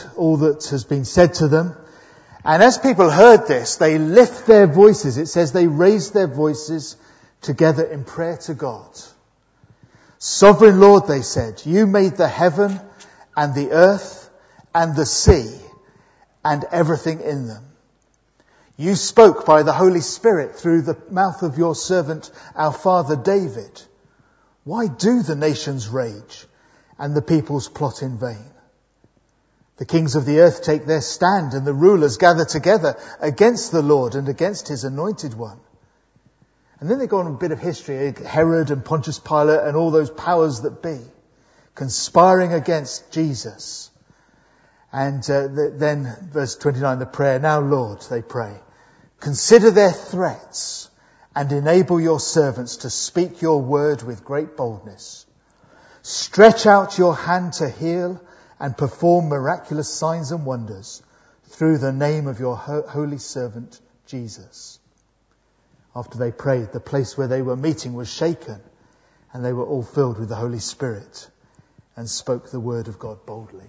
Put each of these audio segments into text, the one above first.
all that has been said to them. And as people heard this, they lift their voices. It says they raised their voices together in prayer to God. Sovereign Lord, they said, you made the heaven and the earth and the sea and everything in them. You spoke by the Holy Spirit through the mouth of your servant, our father David. Why do the nations rage and the peoples plot in vain? The kings of the earth take their stand and the rulers gather together against the Lord and against his anointed one. And then they go on a bit of history, Herod and Pontius Pilate and all those powers that be, conspiring against Jesus. And then verse 29, the prayer, now Lord, they pray, consider their threats and enable your servants to speak your word with great boldness. Stretch out your hand to heal and perform miraculous signs and wonders through the name of your holy servant Jesus. After they prayed, the place where they were meeting was shaken, and they were all filled with the Holy Spirit and spoke the word of God boldly.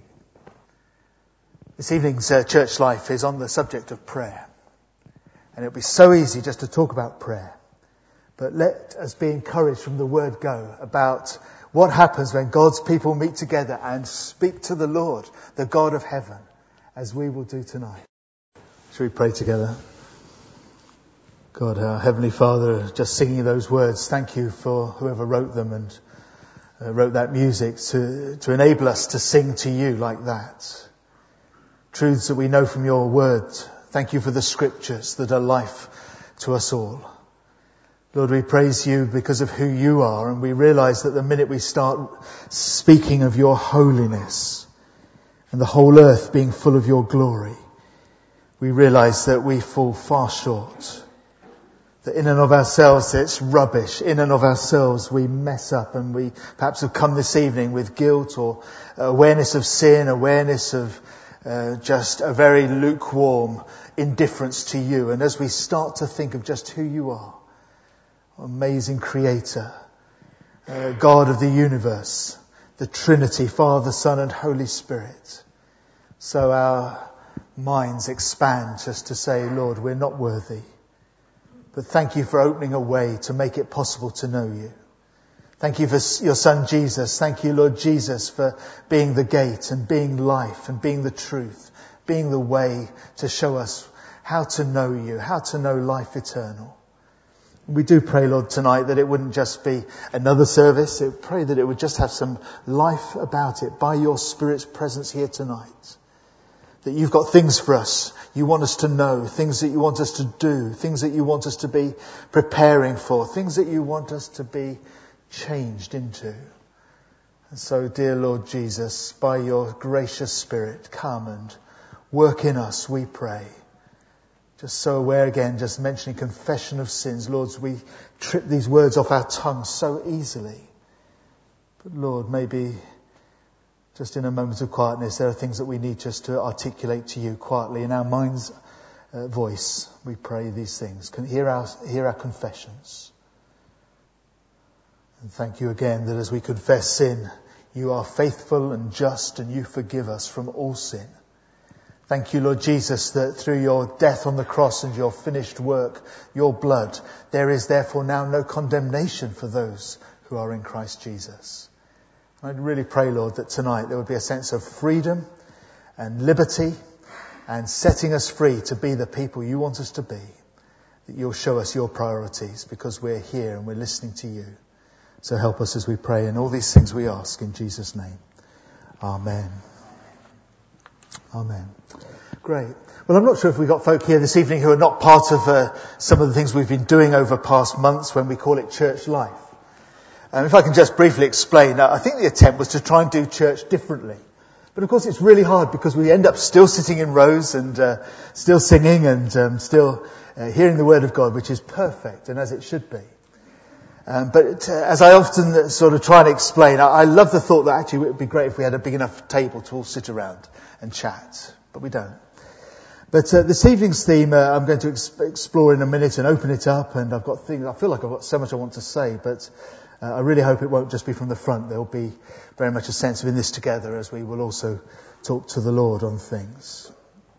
This evening's church life is on the subject of prayer. And it'll be so easy just to talk about prayer. But let us be encouraged from the word go about what happens when God's people meet together and speak to the Lord, the God of heaven, as we will do tonight. Shall we pray together? God, our Heavenly Father, just singing those words, thank you for whoever wrote them and wrote that music to enable us to sing to you like that. Truths that we know from your word. Thank you for the scriptures that are life to us all. Lord, we praise you because of who you are, and we realize that the minute we start speaking of your holiness and the whole earth being full of your glory, we realize that we fall far short. That in and of ourselves it's rubbish. In and of ourselves we mess up, and we perhaps have come this evening with guilt or awareness of sin, awareness of just a very lukewarm indifference to you. And as we start to think of just who you are, amazing creator, God of the universe, the Trinity, Father, Son and Holy Spirit. So our minds expand just to say, Lord, we're not worthy. But thank you for opening a way to make it possible to know you. Thank you for your Son Jesus. Thank you, Lord Jesus, for being the gate and being life and being the truth, being the way to show us how to know you, how to know life eternal. We do pray, Lord, tonight that it wouldn't just be another service. We pray that it would just have some life about it by your Spirit's presence here tonight. That you've got things for us you want us to know, things that you want us to do, things that you want us to be preparing for, things that you want us to be changed into. And so, dear Lord Jesus, by your gracious Spirit, come and work in us, we pray. Just so aware again, just mentioning confession of sins. Lord, we trip these words off our tongue so easily. But Lord, maybe just in a moment of quietness, there are things that we need just to articulate to you quietly in our mind's voice. We pray these things. Hear our confessions. And thank you again that as we confess sin, you are faithful and just and you forgive us from all sin. Thank you, Lord Jesus, that through your death on the cross and your finished work, your blood, there is therefore now no condemnation for those who are in Christ Jesus. I'd really pray, Lord, that tonight there would be a sense of freedom and liberty and setting us free to be the people you want us to be. That you'll show us your priorities because we're here and we're listening to you. So help us as we pray, and all these things we ask in Jesus' name. Amen. Amen. Great. Well, I'm not sure if we've got folk here this evening who are not part of some of the things we've been doing over past months when we call it church life. If I can just briefly explain, I think the attempt was to try and do church differently. But of course it's really hard because we end up still sitting in rows and still singing and still hearing the word of God, which is perfect and as it should be. But as I often sort of try and explain, I love the thought that actually it would be great if we had a big enough table to all sit around and chat. But we don't. But this evening's theme I'm going to explore in a minute and open it up. And I've got things, I feel like I've got so much I want to say. But I really hope it won't just be from the front. There'll be very much a sense of in this together as we will also talk to the Lord on things.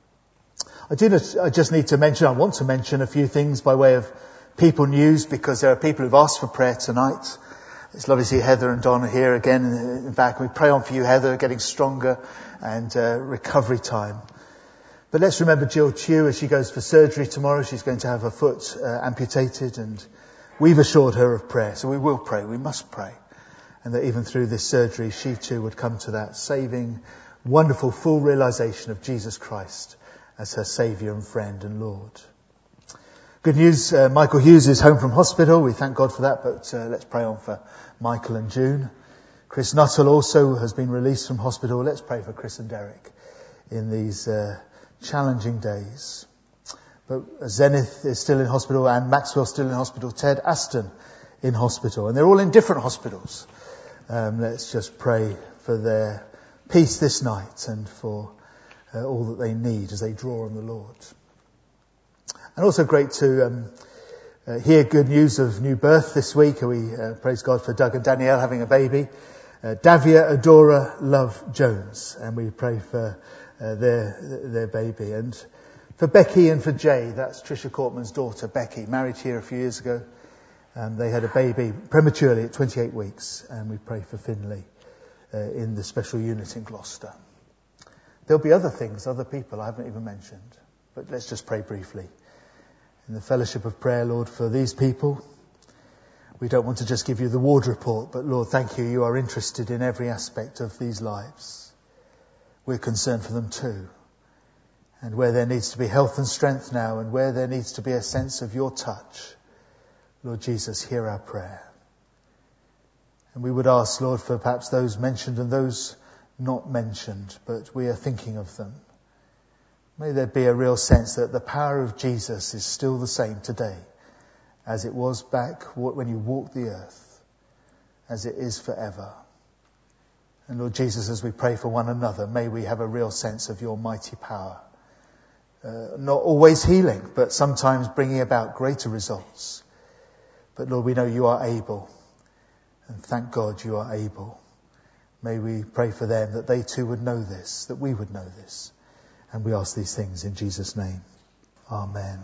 I want to mention a few things by way of people news, because there are people who've asked for prayer tonight. It's lovely to see Heather and Don here again in back. We pray on for you, Heather, getting stronger and recovery time. But let's remember Jill Chew as she goes for surgery tomorrow. She's going to have her foot amputated, and we've assured her of prayer. So we will pray. We must pray. And that even through this surgery, she too would come to that saving, wonderful, full realization of Jesus Christ as her Saviour and friend and Lord. Good news, Michael Hughes is home from hospital. We thank God for that, but let's pray on for Michael and June. Chris Nuttall also has been released from hospital. Let's pray for Chris and Derek in these challenging days. But Zenith is still in hospital, and Maxwell still in hospital, Ted Aston in hospital, and they're all in different hospitals. Let's just pray for their peace this night and for all that they need as they draw on the Lord. And also great to hear good news of new birth this week. We praise God for Doug and Danielle having a baby, Davia Adora Love Jones, and we pray for their baby, and for Becky and for Jay. That's Tricia Cortman's daughter, Becky, married here a few years ago. They had a baby prematurely at 28 weeks, and we pray for Finley in the special unit in Gloucester. There'll be other things, other people I haven't even mentioned, but let's just pray briefly. In the fellowship of prayer, Lord, for these people, we don't want to just give you the ward report, but Lord, thank you, you are interested in every aspect of these lives. We're concerned for them too. And where there needs to be health and strength now, and where there needs to be a sense of your touch, Lord Jesus, hear our prayer. And we would ask, Lord, for perhaps those mentioned and those not mentioned, but we are thinking of them. May there be a real sense that the power of Jesus is still the same today as it was back when you walked the earth, as it is forever. And Lord Jesus, as we pray for one another, may we have a real sense of your mighty power. Not always healing, but sometimes bringing about greater results. But Lord, we know you are able. And thank God you are able. May we pray for them that they too would know this, that we would know this. And we ask these things in Jesus' name. Amen.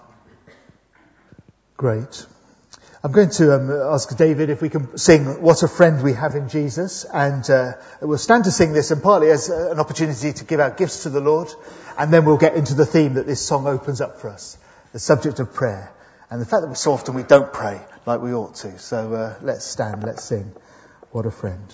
Great. I'm going to ask David if we can sing What a Friend We Have in Jesus. And we'll stand to sing this, and partly as an opportunity to give our gifts to the Lord. And then we'll get into the theme that this song opens up for us, the subject of prayer. And the fact that so often we don't pray like we ought to. So let's stand, let's sing What a Friend.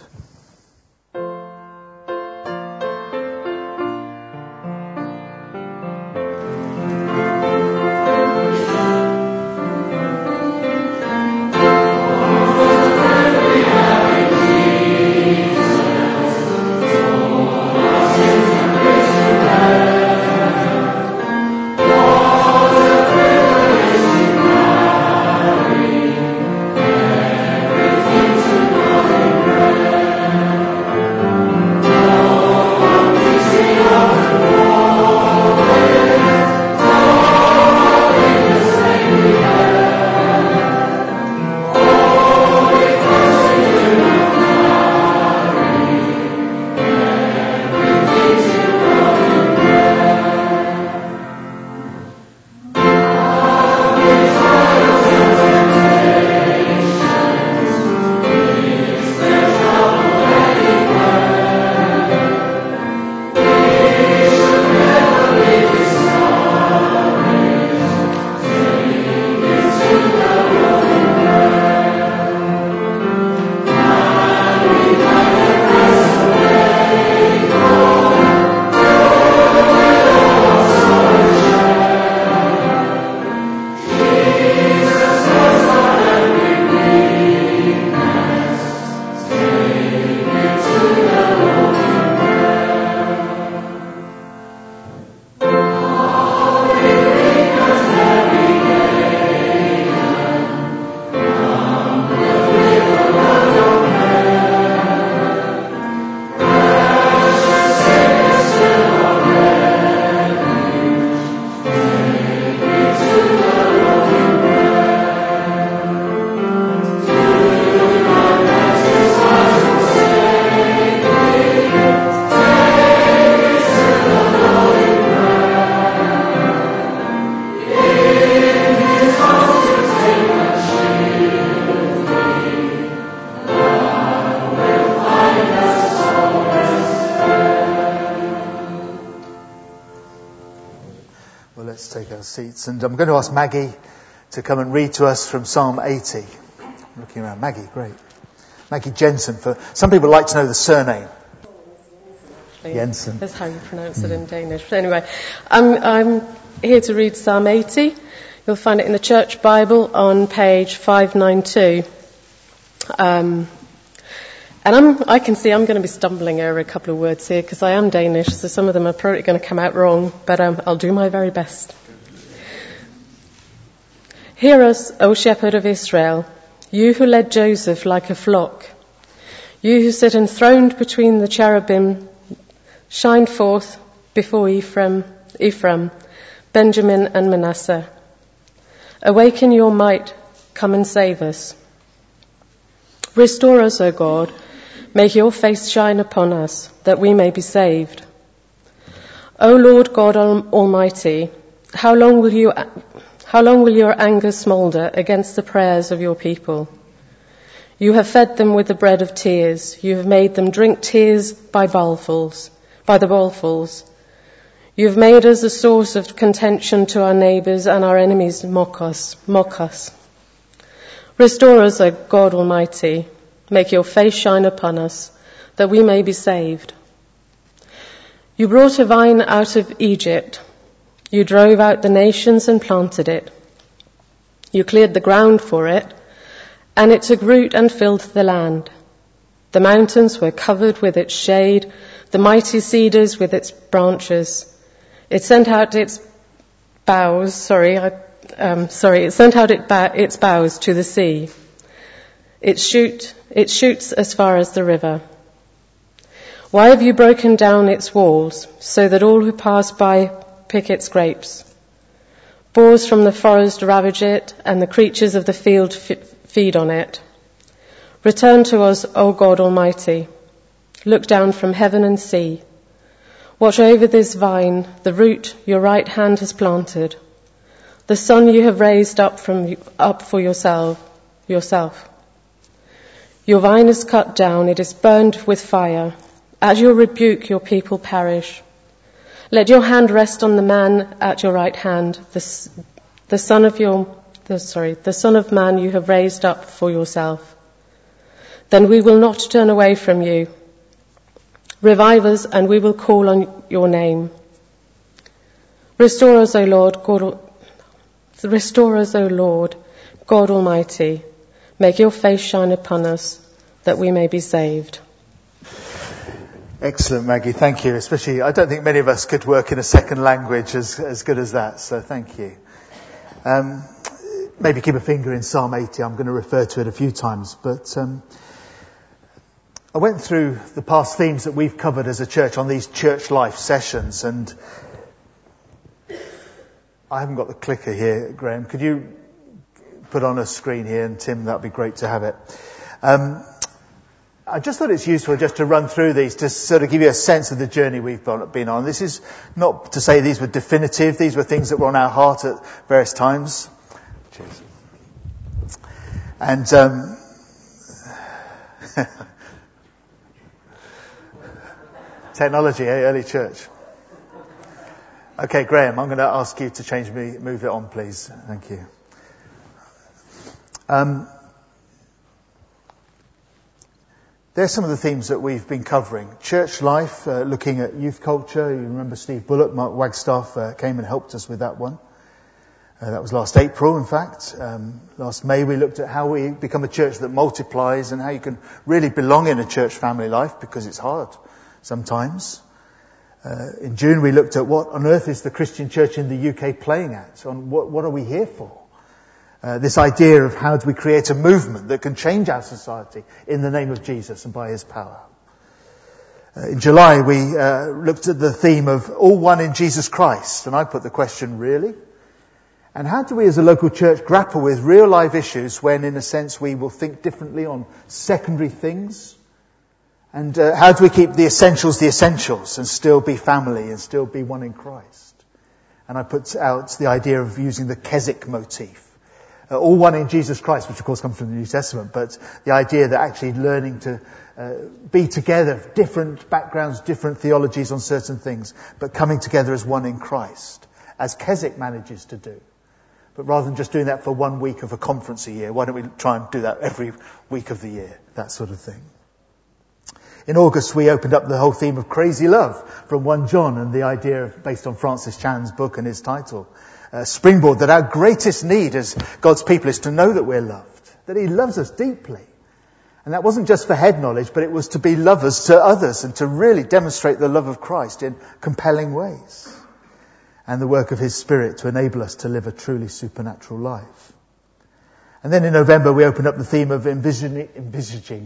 Let's take our seats. And I'm going to ask Maggie to come and read to us from Psalm 80. I'm looking around. Maggie, great. Maggie Jensen. For some people like to know the surname. Jensen. That's how you pronounce it in Danish. But anyway, I'm here to read Psalm 80. You'll find it in the Church Bible on page 592. And I can see I'm going to be stumbling over a couple of words here because I am Danish, so some of them are probably going to come out wrong, but I'll do my very best. Hear us, O shepherd of Israel, you who led Joseph like a flock. You who sit enthroned between the cherubim, shine forth before Ephraim, Benjamin and Manasseh. Awaken your might, come and save us. Restore us, O God. Make your face shine upon us, that we may be saved. O Lord God Almighty, how long will your anger smoulder against the prayers of your people? You have fed them with the bread of tears. You have made them drink tears by the bowlfuls. You have made us a source of contention to our neighbours, and our enemies mock us. Restore us, O God Almighty. Make your face shine upon us, that we may be saved. You brought a vine out of Egypt. You drove out the nations and planted it. You cleared the ground for it, and it took root and filled the land. The mountains were covered with its shade, the mighty cedars with its branches. It sent out its boughs, its boughs to the sea. It shoots as far as the river. Why have you broken down its walls, so that all who pass by pick its grapes? Boars from the forest ravage it, and the creatures of the field feed on it. Return to us, O God Almighty. Look down from heaven and see. Watch over this vine, the root your right hand has planted, the son you have raised up for yourself. Your vine is cut down, it is burned with fire. At your rebuke, your people perish. Let your hand rest on the man at your right hand, the son of man you have raised up for yourself. Then we will not turn away from you. Revive us, and we will call on your name. Restore us, O Lord, God Almighty. Make your face shine upon us, that we may be saved. Excellent, Maggie. Thank you. Especially, I don't think many of us could work in a second language as good as that. So thank you. Maybe keep a finger in Psalm 80. I'm going to refer to it a few times, but I went through the past themes that we've covered as a church on these church life sessions, and I haven't got the clicker here, Graham. Could you put on a screen here? And Tim, that would be great to have it. I just thought it's useful just to run through these to sort of give you a sense of the journey we've been on. This is not to say these were definitive. These were things that were on our heart at various times. Cheers. And technology, early church. Okay, Graham, I'm going to ask you to move it on, please. Thank you. There's some of the themes that we've been covering. Church life, looking at youth culture. You remember Steve Bullock, Mark Wagstaff came and helped us with that one. That was last April, in fact. Last May we looked at how we become a church that multiplies and how you can really belong in a church family life, because it's hard sometimes. In June we looked at what on earth is the Christian church in the UK playing at? On what are we here for? This idea of how do we create a movement that can change our society in the name of Jesus and by his power. In July we looked at the theme of all one in Jesus Christ, and I put the question, really? And how do we as a local church grapple with real life issues when in a sense we will think differently on secondary things? And how do we keep the essentials and still be family and still be one in Christ? And I put out the idea of using the Keswick motif. All one in Jesus Christ, which of course comes from the New Testament, but the idea that actually learning to be together, different backgrounds, different theologies on certain things, but coming together as one in Christ. as Keswick manages to do. But rather than just doing that for 1 week of a conference a year, why don't we try and do that every week of the year? That sort of thing. In August, we opened up the whole theme of crazy love from 1 John and the idea based on Francis Chan's book and his title, Springboard, that our greatest need as God's people is to know that we're loved, that he loves us deeply. And that wasn't just for head knowledge, but it was to be lovers to others and to really demonstrate the love of Christ in compelling ways. And the work of his Spirit to enable us to live a truly supernatural life. And then in November we opened up the theme of envisioning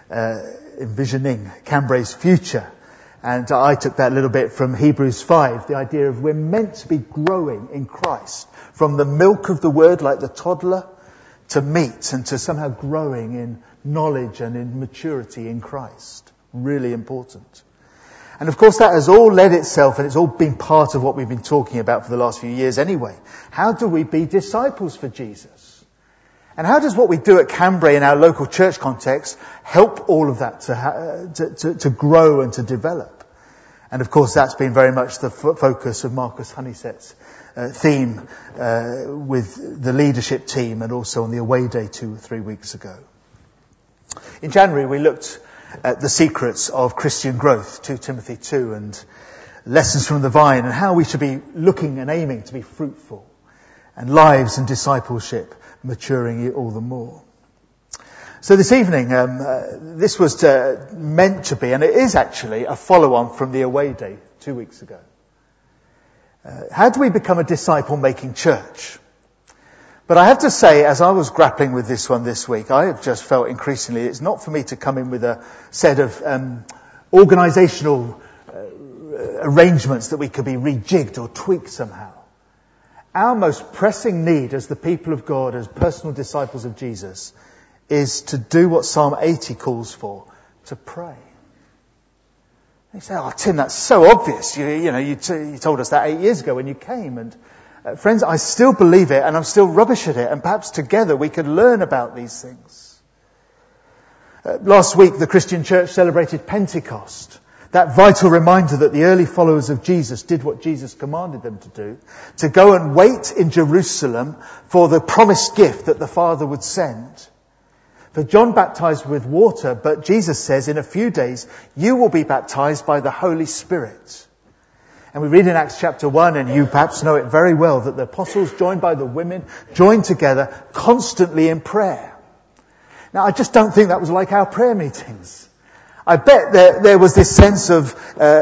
Cambray's future. And I took that little bit from Hebrews 5, the idea of we're meant to be growing in Christ. From the milk of the word, like the toddler, to meat and to somehow growing in knowledge and in maturity in Christ. Really important. And of course that has all led itself, and it's all been part of what we've been talking about for the last few years anyway. How do we be disciples for Jesus? And how does what we do at Cambray in our local church context help all of that to grow and to develop? And of course that's been very much the focus of Marcus Honeysett's theme with the leadership team and also on the away day 2 or 3 weeks ago. In January we looked at the secrets of Christian growth, 2 Timothy 2, and lessons from the vine, and how we should be looking and aiming to be fruitful, and lives and discipleship maturing all the more. So this evening, this was meant to be, and it is actually, a follow-on from the away day 2 weeks ago. How do we become a disciple-making church? But I have to say, as I was grappling with this one this week, I have just felt increasingly it's not for me to come in with a set of organisational arrangements that we could be rejigged or tweaked somehow. Our most pressing need as the people of God, as personal disciples of Jesus, is to do what Psalm 80 calls for, to pray. You say, oh Tim, that's so obvious. You told us that 8 years ago when you came. And friends, I still believe it, and I'm still rubbish at it, and perhaps together we could learn about these things. Last week the Christian church celebrated Pentecost, that vital reminder that the early followers of Jesus did what Jesus commanded them to do, to go and wait in Jerusalem for the promised gift that the Father would send. For John baptized with water, but Jesus says in a few days you will be baptized by the Holy Spirit. And we read in Acts chapter 1, and you perhaps know it very well, that the apostles joined by the women joined together constantly in prayer. Now I just don't think that was like our prayer meetings. I bet there was this sense of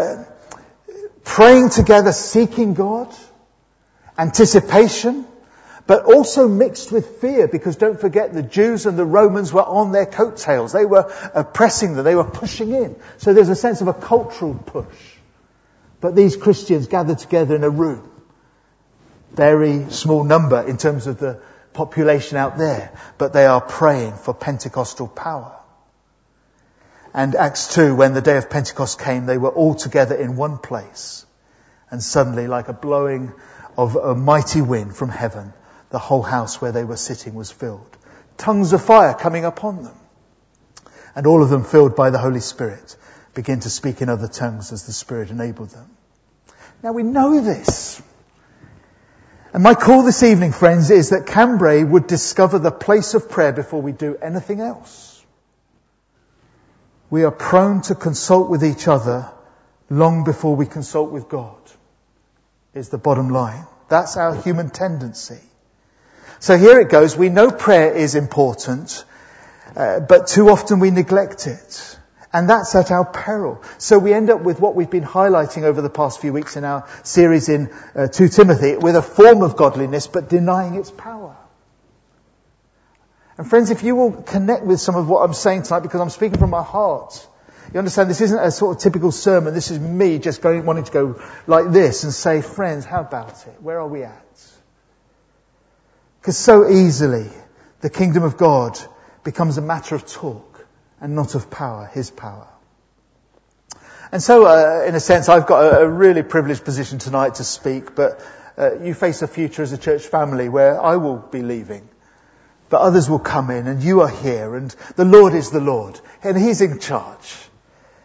praying together, seeking God, anticipation, but also mixed with fear, because don't forget the Jews and the Romans were on their coattails. They were oppressing them, they were pushing in. So there's a sense of a cultural push. But these Christians gathered together in a room, very small number in terms of the population out there, but they are praying for Pentecostal power. And Acts 2, when the day of Pentecost came, they were all together in one place. And suddenly, like a blowing of a mighty wind from heaven, the whole house where they were sitting was filled. Tongues of fire coming upon them. And all of them, filled by the Holy Spirit, begin to speak in other tongues as the Spirit enabled them. Now we know this. And my call this evening, friends, is that Cambray would discover the place of prayer before we do anything else. We are prone to consult with each other long before we consult with God, is the bottom line. That's our human tendency. So here it goes. We know prayer is important, but too often we neglect it. And that's at our peril. So we end up with what we've been highlighting over the past few weeks in our series in 2 Timothy, with a form of godliness but denying its power. And friends, if you will connect with some of what I'm saying tonight, because I'm speaking from my heart, you understand this isn't a sort of typical sermon. This is me just wanting to go like this and say, friends, how about it? Where are we at? Because so easily the kingdom of God becomes a matter of talk and not of power, His power. And so, in a sense, I've got a really privileged position tonight to speak, but you face a future as a church family where I will be leaving. But others will come in, and you are here, and the Lord is the Lord, and He's in charge.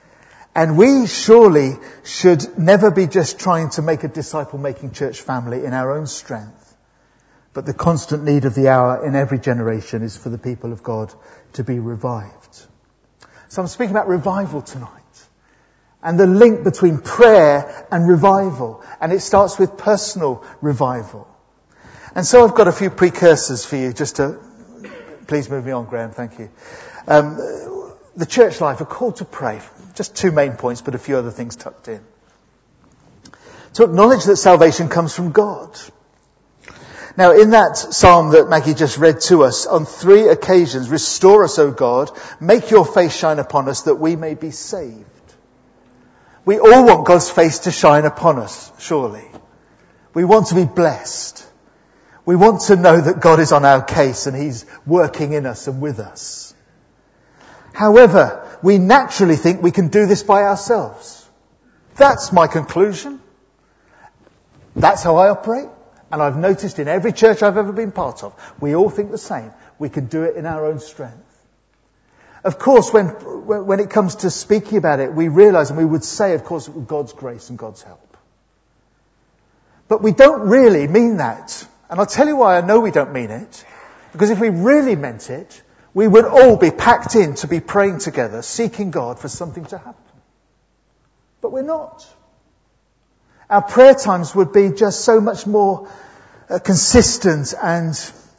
And we surely should never be just trying to make a disciple-making church family in our own strength. But the constant need of the hour in every generation is for the people of God to be revived. So I'm speaking about revival tonight. And the link between prayer and revival. And it starts with personal revival. And so I've got a few precursors for you just to... Please move me on, Graham, thank you. The church life, a call to pray. Just 2 main points, but a few other things tucked in. To acknowledge that salvation comes from God. Now, in that psalm that Maggie just read to us, on 3 occasions, restore us, O God, make your face shine upon us that we may be saved. We all want God's face to shine upon us, surely. We want to be blessed. We want to know that God is on our case and He's working in us and with us. However, we naturally think we can do this by ourselves. That's my conclusion. That's how I operate. And I've noticed in every church I've ever been part of, we all think the same. We can do it in our own strength. Of course, when it comes to speaking about it, we realize, and we would say, of course, God's grace and God's help. But we don't really mean that. And I'll tell you why I know we don't mean it. Because if we really meant it, we would all be packed in to be praying together, seeking God for something to happen. But we're not. Our prayer times would be just so much more consistent and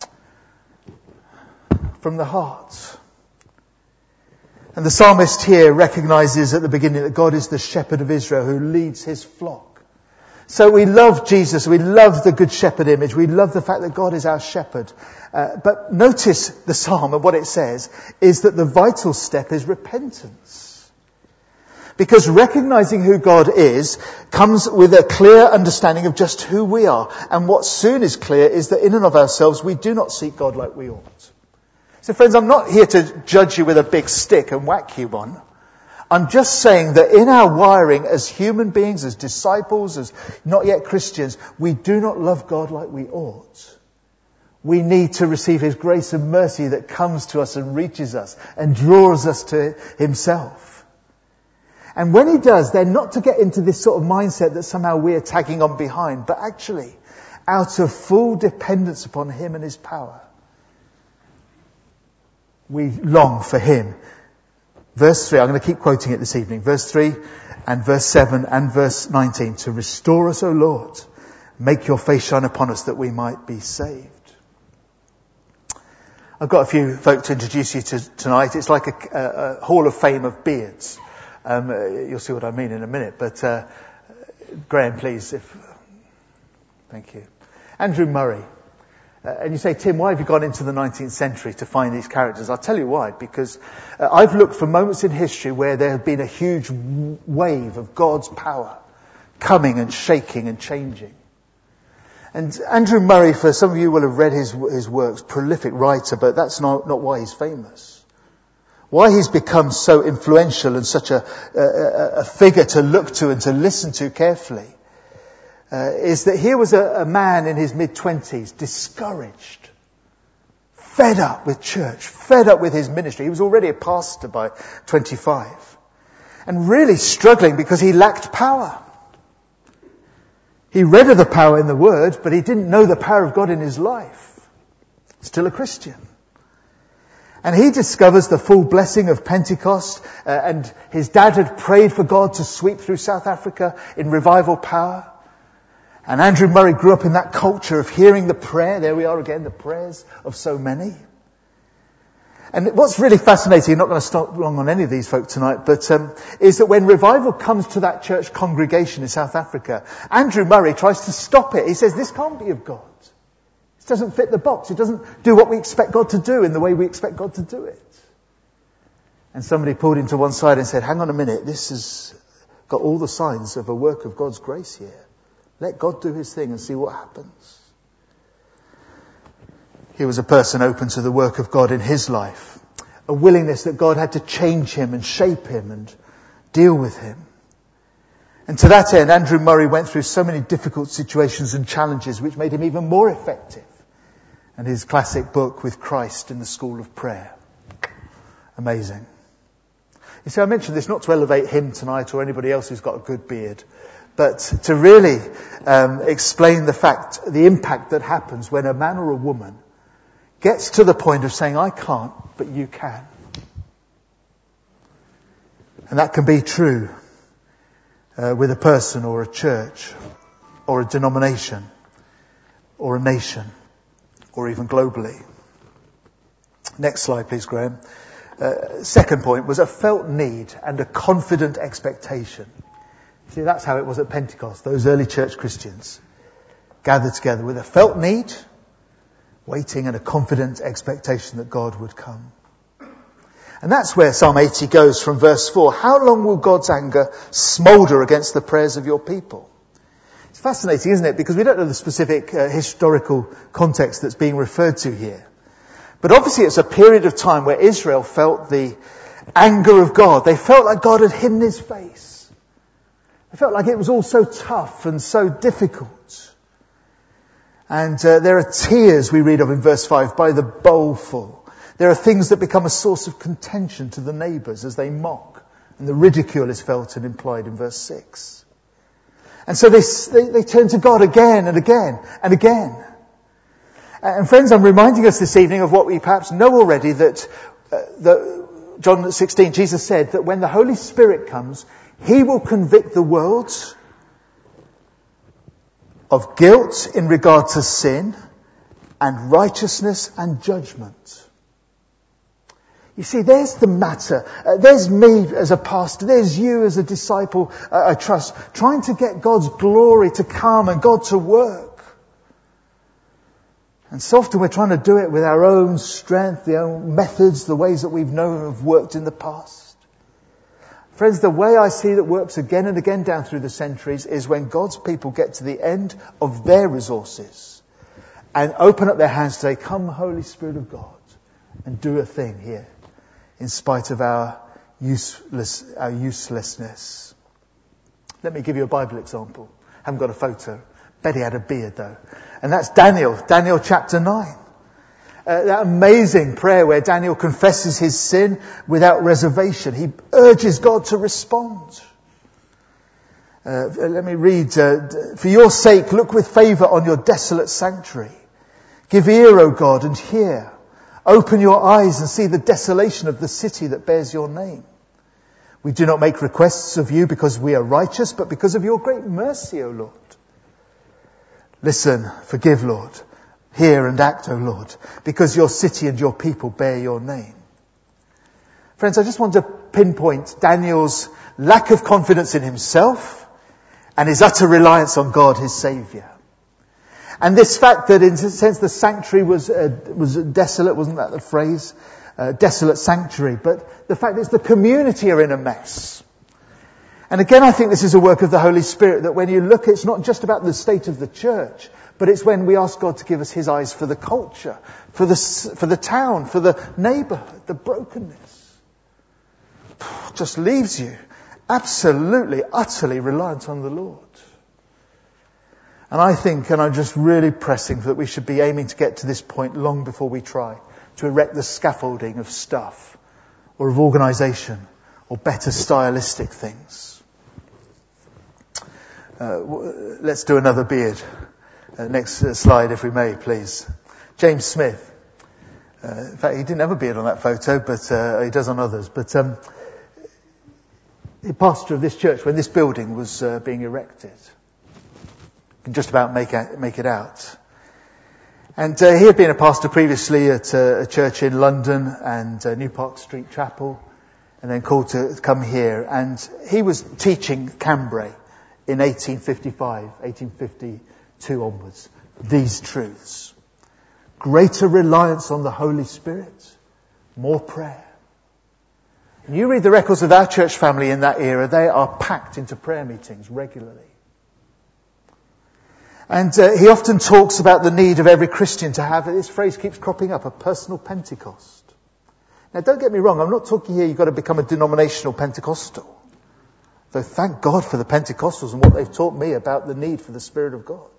from the heart. And the psalmist here recognizes at the beginning that God is the shepherd of Israel who leads his flock. So we love Jesus, we love the Good Shepherd image, we love the fact that God is our shepherd. But notice the psalm and what it says is that the vital step is repentance. Because recognizing who God is comes with a clear understanding of just who we are. And what soon is clear is that in and of ourselves we do not seek God like we ought. So friends, I'm not here to judge you with a big stick and whack you one. I'm just saying that in our wiring as human beings, as disciples, as not yet Christians, we do not love God like we ought. We need to receive His grace and mercy that comes to us and reaches us and draws us to Himself. And when He does, then not to get into this sort of mindset that somehow we're tagging on behind, but actually out of full dependence upon Him and His power. We long for Him. Verse 3, I'm going to keep quoting it this evening. Verse 3 and verse 7 and verse 19. To restore us, O Lord, make your face shine upon us that we might be saved. I've got a few folk to introduce you to tonight. It's like a hall of fame of beards. You'll see what I mean in a minute. But Graham, please. Thank you. Andrew Murray. And you say, Tim, why have you gone into the 19th century to find these characters? I'll tell you why. Because I've looked for moments in history where there have been a huge wave of God's power coming and shaking and changing. And Andrew Murray, for some of you will have read his works, prolific writer, but that's not why he's famous. Why he's become so influential and such a figure to look to and to listen to carefully is that here was a man in his mid-20s, discouraged, fed up with church, fed up with his ministry. He was already a pastor by 25 and really struggling because he lacked power. He read of the power in the Word, but he didn't know the power of God in his life. Still a Christian. And he discovers the full blessing of Pentecost, and his dad had prayed for God to sweep through South Africa in revival power. And Andrew Murray grew up in that culture of hearing the prayer. There we are again, the prayers of so many. And what's really fascinating, I'm not going to stop long on any of these folk tonight, but is that when revival comes to that church congregation in South Africa, Andrew Murray tries to stop it. He says, this can't be of God. This doesn't fit the box. It doesn't do what we expect God to do in the way we expect God to do it. And somebody pulled him to one side and said, hang on a minute, this has got all the signs of a work of God's grace here. Let God do His thing and see what happens. He was a person open to the work of God in his life. A willingness that God had to change him and shape him and deal with him. And to that end, Andrew Murray went through so many difficult situations and challenges which made him even more effective. And his classic book, With Christ in the School of Prayer. Amazing. You see, I mentioned this not to elevate him tonight or anybody else who's got a good beard, but to really explain the impact that happens when a man or a woman gets to the point of saying, I can't, but you can. And that can be true with a person or a church or a denomination or a nation or even globally. Next slide, please, Graham. Second point was a felt need and a confident expectation. See, that's how it was at Pentecost. Those early church Christians gathered together with a felt need, waiting, and a confident expectation that God would come. And that's where Psalm 80 goes from verse 4. How long will God's anger smoulder against the prayers of your people? It's fascinating, isn't it? Because we don't know the specific historical context that's being referred to here. But obviously it's a period of time where Israel felt the anger of God. They felt like God had hidden his face. They felt like it was all so tough and so difficult. And there are tears we read of in verse 5 by the bowlful. There are things that become a source of contention to the neighbours as they mock. And the ridicule is felt and implied in verse 6. And so they turn to God again and again and again. And friends, I'm reminding us this evening of what we perhaps know already, that John 16, Jesus said that when the Holy Spirit comes, he will convict the world of guilt in regard to sin and righteousness and judgment. You see, there's the matter. There's me as a pastor. There's you as a disciple, I trust, trying to get God's glory to come and God to work. And so often we're trying to do it with our own strength, the own methods, the ways that we've known have worked in the past. Friends, the way I see that works again and again down through the centuries is when God's people get to the end of their resources and open up their hands to say, come Holy Spirit of God and do a thing here in spite of our uselessness. Let me give you a Bible example. I haven't got a photo. Betty had a beard though. And that's Daniel chapter 9. That amazing prayer where Daniel confesses his sin without reservation. He urges God to respond. Let me read. For your sake, look with favour on your desolate sanctuary. Give ear, O God, and hear. Open your eyes and see the desolation of the city that bears your name. We do not make requests of you because we are righteous, but because of your great mercy, O Lord. Listen, forgive, Lord. Hear and act, O Lord, because your city and your people bear your name. Friends, I just want to pinpoint Daniel's lack of confidence in himself and his utter reliance on God, his Saviour. And this fact that in a sense the sanctuary was desolate, wasn't that the phrase? Desolate sanctuary. But the fact is the community are in a mess. And again, I think this is a work of the Holy Spirit, that when you look, it's not just about the state of the church, but it's when we ask God to give us his eyes for the culture, for the town, for the neighbourhood, the brokenness. Just leaves you absolutely, utterly reliant on the Lord. And I think, and I'm just really pressing, that we should be aiming to get to this point long before we try to erect the scaffolding of stuff or of organisation or better stylistic things. Let's do another beard. Next slide, if we may, please. James Smith. In fact, he didn't have a beard on that photo, but he does on others. But the pastor of this church, when this building was being erected, you can just about make it out. And he had been a pastor previously at a church in London and New Park Street Chapel, and then called to come here. And he was teaching Cambrai in 1852 onwards, these truths. Greater reliance on the Holy Spirit, more prayer. And you read the records of our church family in that era, they are packed into prayer meetings regularly. And he often talks about the need of every Christian to have, this phrase keeps cropping up, a personal Pentecost. Now don't get me wrong, I'm not talking here you've got to become a denominational Pentecostal. Though thank God for the Pentecostals and what they've taught me about the need for the Spirit of God.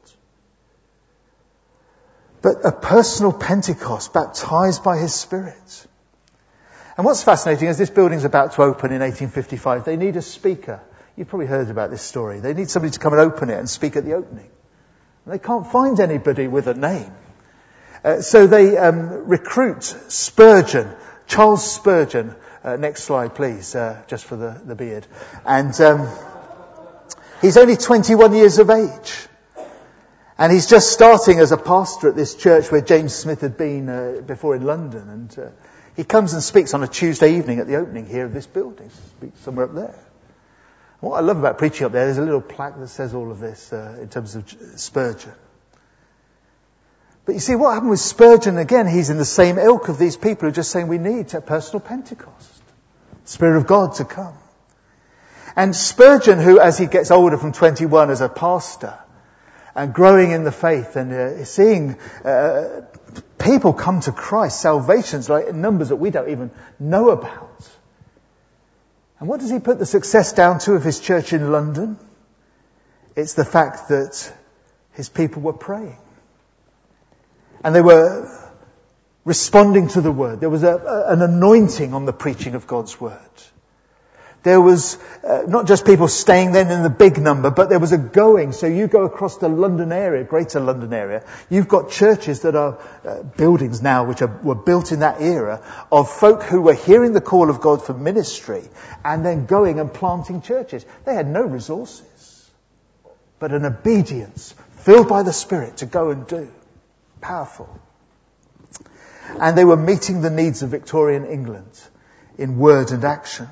But a personal Pentecost, baptized by his Spirit. And what's fascinating is this building's about to open in 1855. They need a speaker. You've probably heard about this story. They need somebody to come and open it and speak at the opening. And they can't find anybody with a name. So they recruit Spurgeon, Charles Spurgeon. Next slide, please, just for the beard. And he's only 21 years of age. And he's just starting as a pastor at this church where James Smith had been before in London. And he comes and speaks on a Tuesday evening at the opening here of this building. Speaks somewhere up there. What I love about preaching up there's a little plaque that says all of this in terms of Spurgeon. But you see, what happened with Spurgeon, again, he's in the same ilk of these people who are just saying we need a personal Pentecost. Spirit of God to come. And Spurgeon, who as he gets older from 21 as a pastor, and growing in the faith and seeing people come to Christ, salvations like in numbers that we don't even know about. And what does he put the success down to of his church in London? It's the fact that his people were praying. And they were responding to the word. There was an anointing on the preaching of God's word. There was not just people staying then in the big number, but there was a going. So you go across the London area, greater London area, you've got churches that are buildings now which were built in that era of folk who were hearing the call of God for ministry and then going and planting churches. They had no resources, but an obedience filled by the Spirit to go and do. Powerful. And they were meeting the needs of Victorian England in word and action.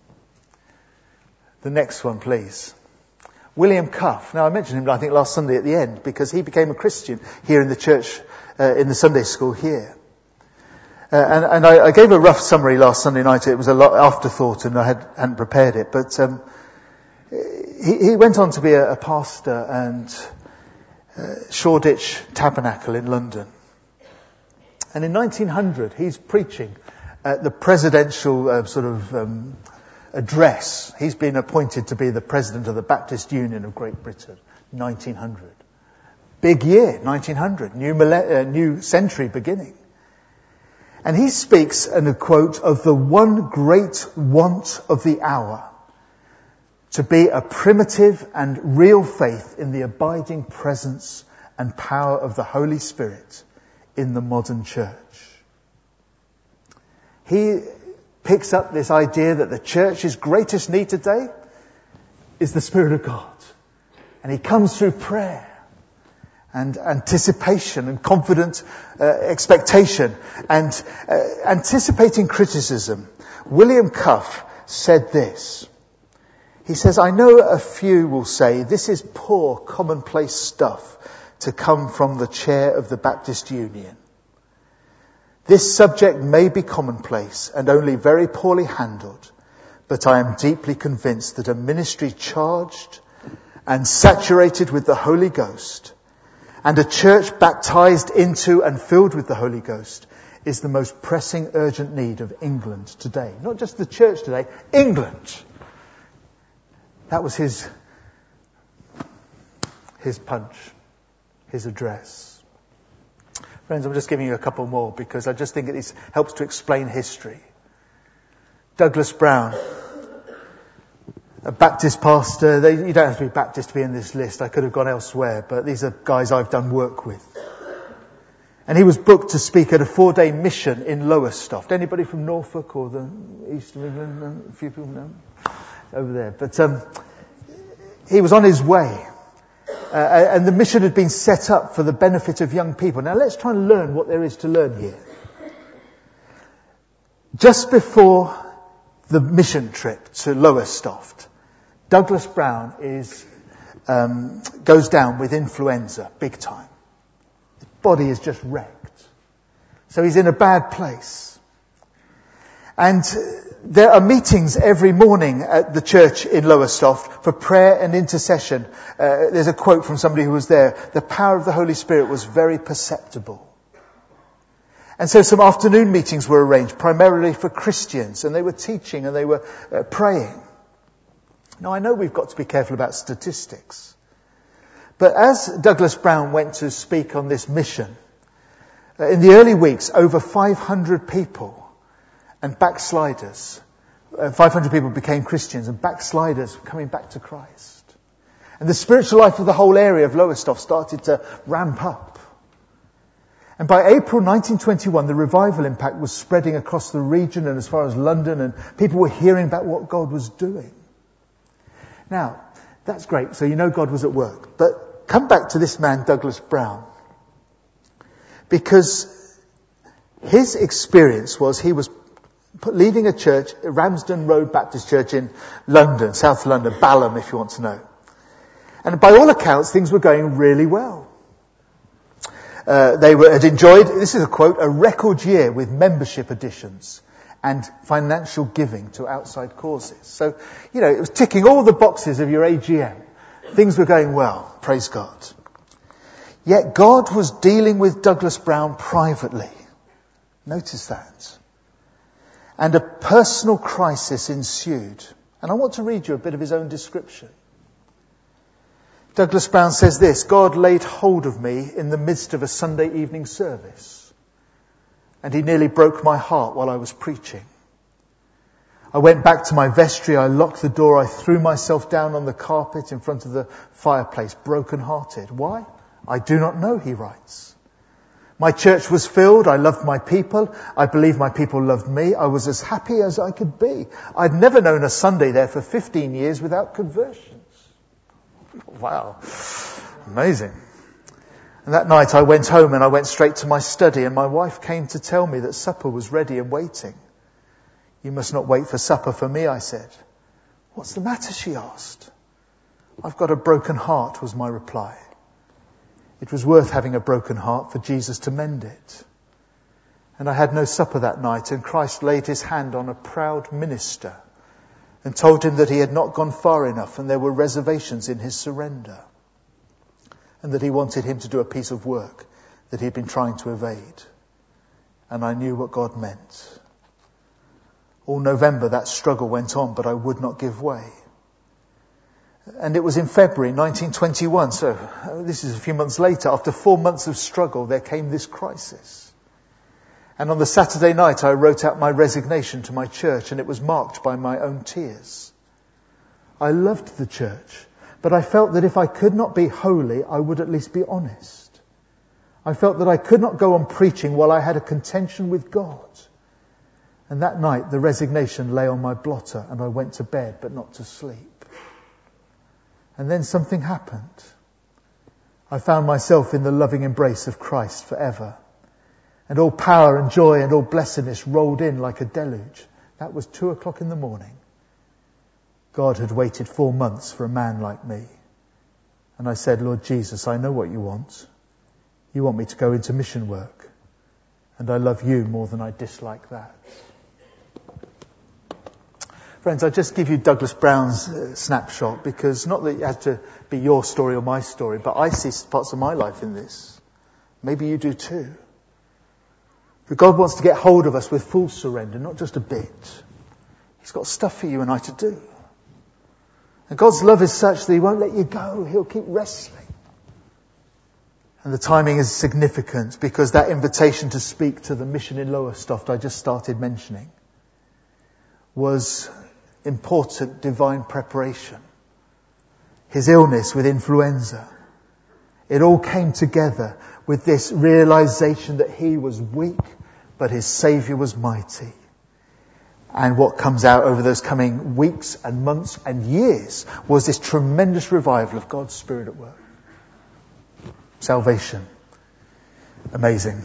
The next one, please. William Cuff. Now, I mentioned him, I think, last Sunday at the end, because he became a Christian here in the church, in the Sunday school here. And I gave a rough summary last Sunday night. It was a lot afterthought, and I hadn't prepared it. But he went on to be a pastor and Shoreditch Tabernacle in London. And in 1900, he's preaching at the presidential address. He's been appointed to be the president of the Baptist Union of Great Britain, 1900. Big year, 1900, new century beginning. And he speaks, and a quote, of the one great want of the hour, to be a primitive and real faith in the abiding presence and power of the Holy Spirit in the modern church. He picks up this idea that the church's greatest need today is the Spirit of God. And he comes through prayer and anticipation and confident expectation and anticipating criticism. William Cuff said this. He says, I know a few will say this is poor, commonplace stuff to come from the chair of the Baptist Union. This subject may be commonplace and only very poorly handled, but I am deeply convinced that a ministry charged and saturated with the Holy Ghost and a church baptized into and filled with the Holy Ghost is the most pressing, urgent need of England today. Not just the church today, England. That was his punch, his address. Friends, I'm just giving you a couple more because I just think it helps to explain history. Douglas Brown, a Baptist pastor. You don't have to be Baptist to be in this list. I could have gone elsewhere, but these are guys I've done work with. And he was booked to speak at a 4-day mission in Lowestoft. Anybody from Norfolk or the east of England? A few people know? Over there. But he was on his way. And the mission had been set up for the benefit of young people. Now let's try and learn what there is to learn here. Just before the mission trip to Lowestoft, Douglas Brown goes down with influenza, big time. His body is just wrecked. So he's in a bad place. And there are meetings every morning at the church in Lowestoft for prayer and intercession. There's a quote from somebody who was there. The power of the Holy Spirit was very perceptible. And so some afternoon meetings were arranged primarily for Christians, and they were teaching and they were praying. Now I know we've got to be careful about statistics. But as Douglas Brown went to speak on this mission, in the early weeks, over 500 people and backsliders. 500 people became Christians and backsliders coming back to Christ. And the spiritual life of the whole area of Lowestoft started to ramp up. And by April 1921, the revival impact was spreading across the region and as far as London, and people were hearing about what God was doing. Now, that's great. So you know God was at work. But come back to this man, Douglas Brown. Because his experience was he was leading a church, Ramsden Road Baptist Church in London, South London, Balham if you want to know. And by all accounts, things were going really well. Had enjoyed, this is a quote, a record year with membership additions and financial giving to outside causes. So, it was ticking all the boxes of your AGM. Things were going well, praise God. Yet God was dealing with Douglas Brown privately. Notice that. And a personal crisis ensued. And I want to read you a bit of his own description. Douglas Brown says this: God laid hold of me in the midst of a Sunday evening service. And he nearly broke my heart while I was preaching. I went back to my vestry, I locked the door, I threw myself down on the carpet in front of the fireplace, broken-hearted. Why? I do not know, he writes. My church was filled, I loved my people, I believe my people loved me, I was as happy as I could be. I'd never known a Sunday there for 15 years without conversions. Wow. Amazing. And that night I went home and I went straight to my study, and my wife came to tell me that supper was ready and waiting. You must not wait for supper for me, I said. What's the matter, she asked. I've got a broken heart, was my reply. It was worth having a broken heart for Jesus to mend it. And I had no supper that night, and Christ laid his hand on a proud minister and told him that he had not gone far enough and there were reservations in his surrender, and that he wanted him to do a piece of work that he'd been trying to evade. And I knew what God meant. All November that struggle went on, but I would not give way. And it was in February 1921, so this is a few months later, after 4 months of struggle, there came this crisis. And on the Saturday night I wrote out my resignation to my church, and it was marked by my own tears. I loved the church, but I felt that if I could not be holy, I would at least be honest. I felt that I could not go on preaching while I had a contention with God. And that night the resignation lay on my blotter, and I went to bed, but not to sleep. And then something happened. I found myself in the loving embrace of Christ forever. And all power and joy and all blessedness rolled in like a deluge. That was 2:00 in the morning. God had waited 4 months for a man like me. And I said, Lord Jesus, I know what you want. You want me to go into mission work. And I love you more than I dislike that. Friends, I just give you Douglas Brown's snapshot, because not that it has to be your story or my story, but I see parts of my life in this. Maybe you do too. But God wants to get hold of us with full surrender, not just a bit. He's got stuff for you and I to do. And God's love is such that he won't let you go. He'll keep wrestling. And the timing is significant, because that invitation to speak to the mission in Lowestoft I just started mentioning was important divine preparation. His illness with influenza. It all came together with this realization that he was weak, but his Saviour was mighty. And what comes out over those coming weeks and months and years was this tremendous revival of God's Spirit at work. Salvation. Amazing.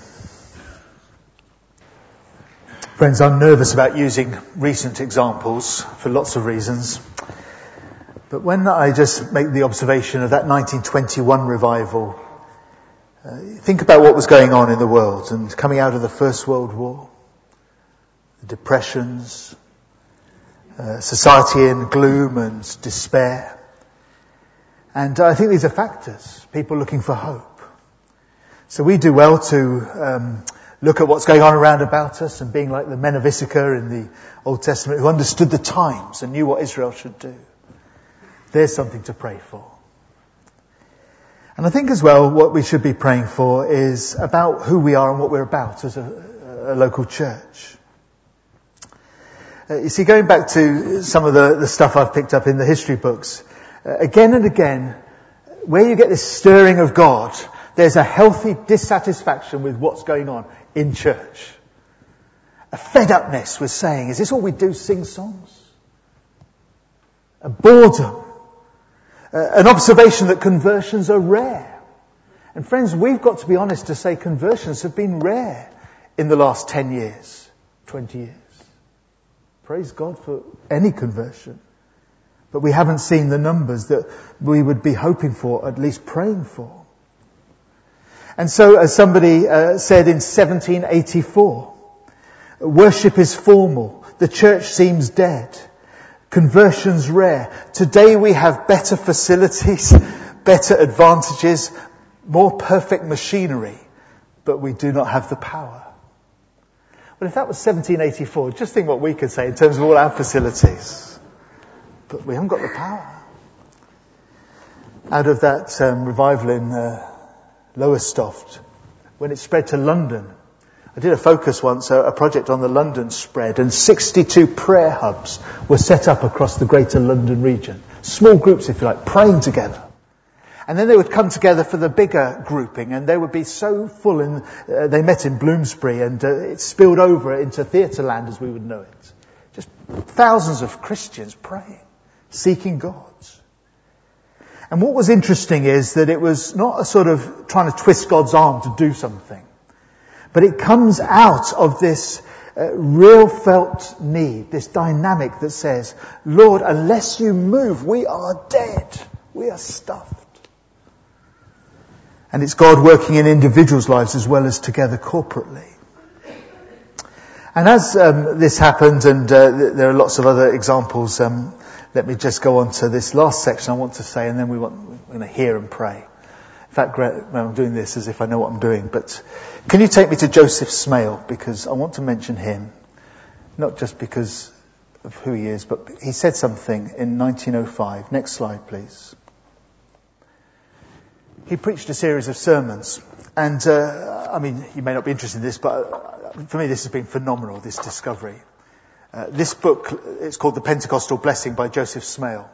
Friends, I'm nervous about using recent examples for lots of reasons. But when I just make the observation of that 1921 revival, think about what was going on in the world and coming out of the First World War, the depressions, society in gloom and despair. And I think these are factors, people looking for hope. So we do well to look at what's going on around about us and being like the men of Issachar in the Old Testament who understood the times and knew what Israel should do. There's something to pray for. And I think as well what we should be praying for is about who we are and what we're about as a local church. You see, going back to some of the stuff I've picked up in the history books, again and again, where you get this stirring of God, there's a healthy dissatisfaction with what's going on in church. A fed-upness with saying, is this all we do, sing songs? A boredom. An observation that conversions are rare. And friends, we've got to be honest to say conversions have been rare in the last 10 years, 20 years. Praise God for any conversion. But we haven't seen the numbers that we would be hoping for, at least praying for. And so, as somebody said in 1784, worship is formal. The church seems dead. Conversions rare. Today we have better facilities, better advantages, more perfect machinery, but we do not have the power. Well, if that was 1784, just think what we could say in terms of all our facilities. But we haven't got the power. Out of that revival in Lowestoft, when it spread to London, I did a focus once, a project on the London spread, and 62 prayer hubs were set up across the greater London region. Small groups, if you like, praying together. And then they would come together for the bigger grouping, and they would be so full, and they met in Bloomsbury, and it spilled over into Theatreland as we would know it. Just thousands of Christians praying, seeking God. And what was interesting is that it was not a sort of trying to twist God's arm to do something, but it comes out of this real felt need, this dynamic that says, Lord, unless you move, we are dead. We are stuffed. And it's God working in individuals' lives as well as together corporately. And as this happened, and there are lots of other examples, let me just go on to this last section I want to say, and then we're going to hear and pray. In fact, I'm doing this as if I know what I'm doing, but can you take me to Joseph Smale? Because I want to mention him, not just because of who he is, but he said something in 1905. Next slide, please. He preached a series of sermons, and you may not be interested in this, but for me this has been phenomenal, this discovery. This book, it's called The Pentecostal Blessing by Joseph Smale,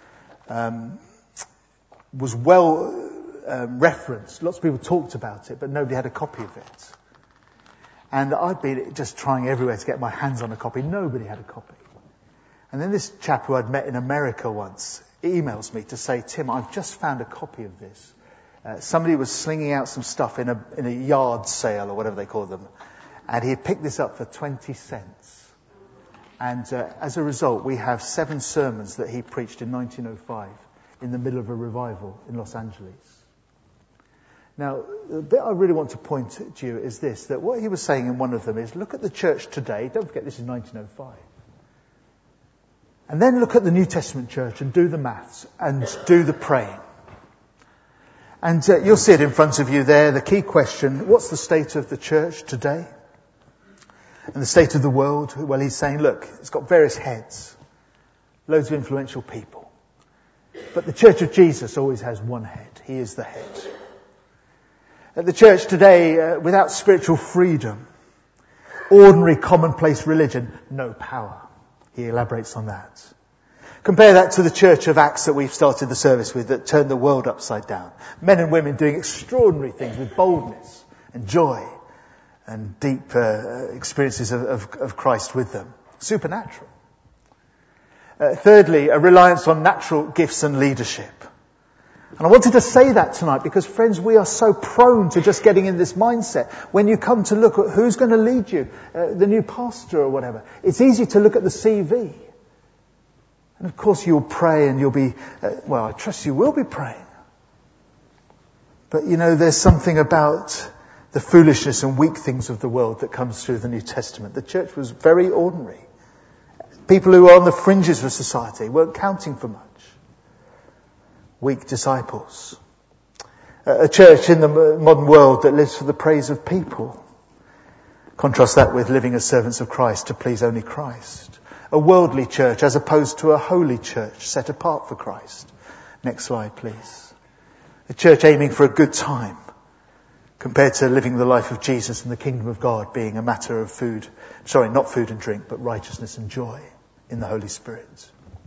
was well referenced. Lots of people talked about it, but nobody had a copy of it. And I'd been just trying everywhere to get my hands on a copy. Nobody had a copy. And then this chap who I'd met in America once emails me to say, Tim, I've just found a copy of this. Somebody was slinging out some stuff in a yard sale or whatever they call them, and he had picked this up for 20 cents. And as a result, we have 7 sermons that he preached in 1905 in the middle of a revival in Los Angeles. Now, the bit I really want to point to you is this, that what he was saying in one of them is, look at the church today. Don't forget this is 1905. And then look at the New Testament church and do the maths and do the praying. And you'll see it in front of you there, the key question, what's the state of the church today? And the state of the world? Well, he's saying, look, it's got various heads, loads of influential people. But the Church of Jesus always has one head. He is the head. At the church today, without spiritual freedom, ordinary commonplace religion, no power. He elaborates on that. Compare that to the church of Acts that we've started the service with, that turned the world upside down. Men and women doing extraordinary things with boldness and joy and deep experiences of Christ with them. Supernatural. Thirdly, a reliance on natural gifts and leadership. And I wanted to say that tonight because, friends, we are so prone to just getting in this mindset. When you come to look at who's going to lead you, the new pastor or whatever, it's easy to look at the CV. And of course you'll pray and you'll be, I trust you will be praying. But there's something about the foolishness and weak things of the world that comes through the New Testament. The church was very ordinary. People who were on the fringes of society weren't counting for much. Weak disciples. A church in the modern world that lives for the praise of people. Contrast that with living as servants of Christ to please only Christ. A worldly church as opposed to a holy church set apart for Christ. Next slide, please. A church aiming for a good time. compared to living the life of Jesus and the kingdom of God being a matter of not food and drink, but righteousness and joy in the Holy Spirit.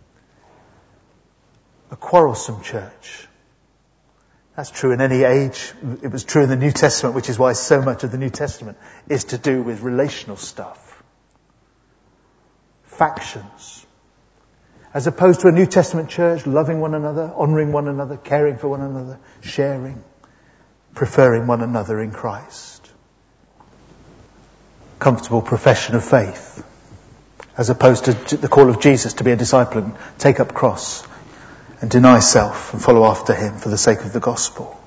A quarrelsome church. That's true in any age. It was true in the New Testament, which is why so much of the New Testament is to do with relational stuff. Factions. As opposed to a New Testament church loving one another, honouring one another, caring for one another, sharing, preferring one another in Christ. Comfortable profession of faith. As opposed to the call of Jesus to be a disciple and take up cross and deny self and follow after him for the sake of the gospel.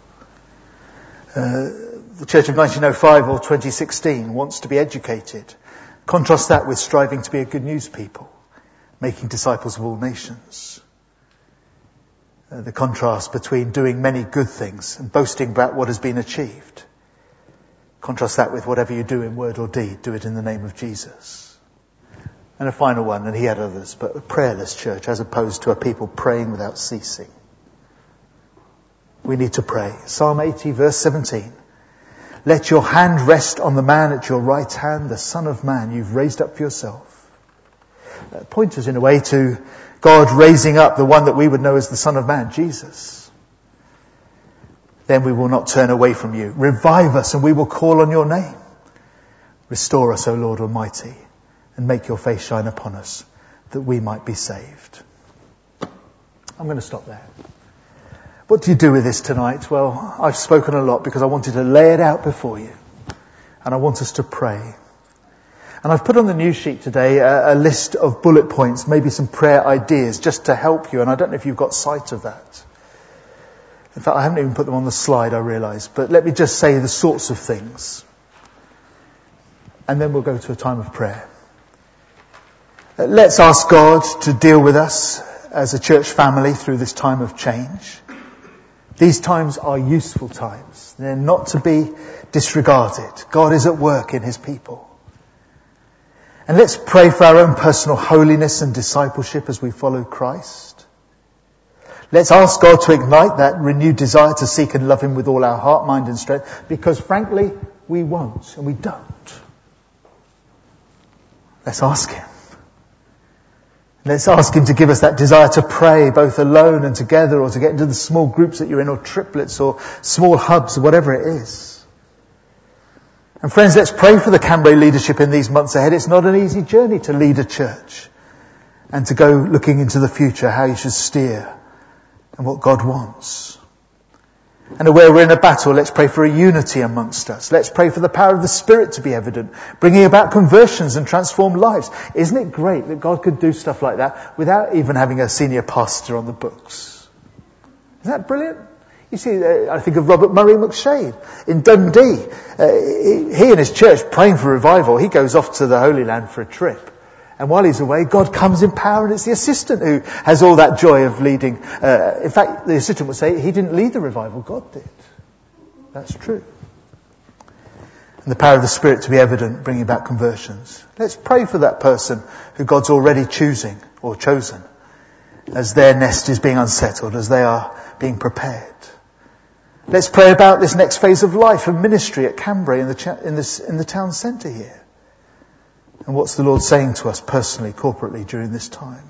The church of 1905 or 2016 wants to be educated. Contrast that with striving to be a good news people, making disciples of all nations. The contrast between doing many good things and boasting about what has been achieved. Contrast that with whatever you do in word or deed, do it in the name of Jesus. And a final one, and he had others, but a prayerless church as opposed to a people praying without ceasing. We need to pray. Psalm 80 verse 17. Let your hand rest on the man at your right hand, the Son of Man you've raised up for yourself. Point us in a way to God raising up the one that we would know as the Son of Man, Jesus. Then we will not turn away from you. Revive us and we will call on your name. Restore us, O Lord Almighty, and make your face shine upon us, that we might be saved. I'm going to stop there. What do you do with this tonight? Well, I've spoken a lot because I wanted to lay it out before you. And I want us to pray. And I've put on the news sheet today a list of bullet points, maybe some prayer ideas, just to help you. And I don't know if you've got sight of that. In fact, I haven't even put them on the slide, I realise. But let me just say the sorts of things. And then we'll go to a time of prayer. Let's ask God to deal with us as a church family through this time of change. These times are useful times. They're not to be disregarded. God is at work in his people. And let's pray for our own personal holiness and discipleship as we follow Christ. Let's ask God to ignite that renewed desire to seek and love him with all our heart, mind and strength, because frankly, we won't and we don't. Let's ask him. Let's ask him to give us that desire to pray both alone and together, or to get into the small groups that you're in, or triplets or small hubs or whatever it is. And friends, let's pray for the Cambrai leadership in these months ahead. It's not an easy journey to lead a church and to go looking into the future, how you should steer and what God wants. And where we're in a battle, let's pray for a unity amongst us. Let's pray for the power of the Spirit to be evident, bringing about conversions and transformed lives. Isn't it great that God could do stuff like that without even having a senior pastor on the books? Isn't that brilliant? You see, I think of Robert Murray McShade in Dundee. He and his church praying for revival. He goes off to the Holy Land for a trip. And while he's away, God comes in power, and it's the assistant who has all that joy of leading. In fact, the assistant would say he didn't lead the revival, God did. That's true. And the power of the Spirit to be evident, bringing about conversions. Let's pray for that person who God's already choosing or chosen as their nest is being unsettled, as they are being prepared. Let's pray about this next phase of life and ministry at Cambrai in the town centre here. And what's the Lord saying to us personally, corporately during this time?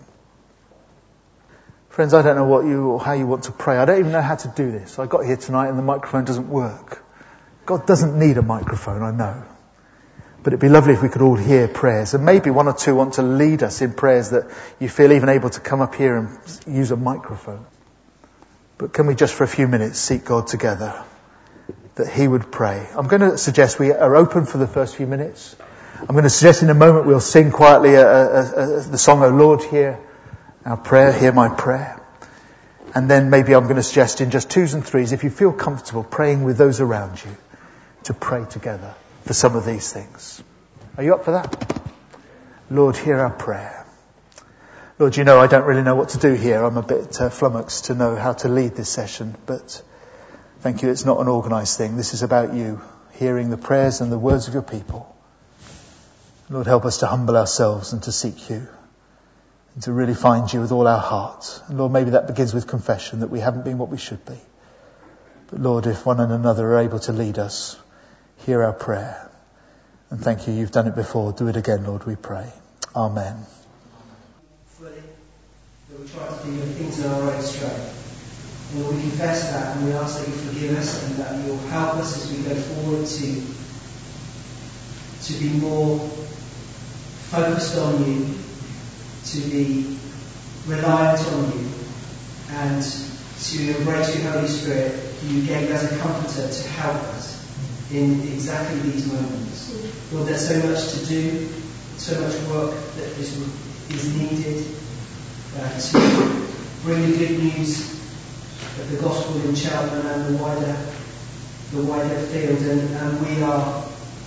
Friends, I don't know what you or how you want to pray. I don't even know how to do this. I got here tonight and the microphone doesn't work. God doesn't need a microphone, I know. But it'd be lovely if we could all hear prayers. And maybe one or two want to lead us in prayers that you feel even able to come up here and use a microphone. But can we just for a few minutes seek God together that he would pray? I'm going to suggest we are open for the first few minutes. I'm going to suggest in a moment we'll sing quietly the song, O Lord, hear our prayer, hear my prayer. And then maybe I'm going to suggest in just twos and threes, if you feel comfortable praying with those around you, to pray together for some of these things. Are you up for that? Lord, hear our prayer. Lord, you know I don't really know what to do here. I'm a bit flummoxed to know how to lead this session, but thank you, it's not an organised thing. This is about you, hearing the prayers and the words of your people. Lord, help us to humble ourselves and to seek you and to really find you with all our heart. And Lord, maybe that begins with confession that we haven't been what we should be. But Lord, if one and another are able to lead us, hear our prayer. And thank you, you've done it before. Do it again, Lord, we pray. Amen. Fully, that we try to do things in our own strength. And Lord, we confess that, and we ask that you forgive us and that you'll help us as we go forward to be more focused on you, to be reliant on you, and to embrace your Holy Spirit, who you gave as a comforter to help us in exactly these moments. Lord, there's so much to do, so much work that is needed to bring the good news of the gospel in Cheltenham and the wider field, and we are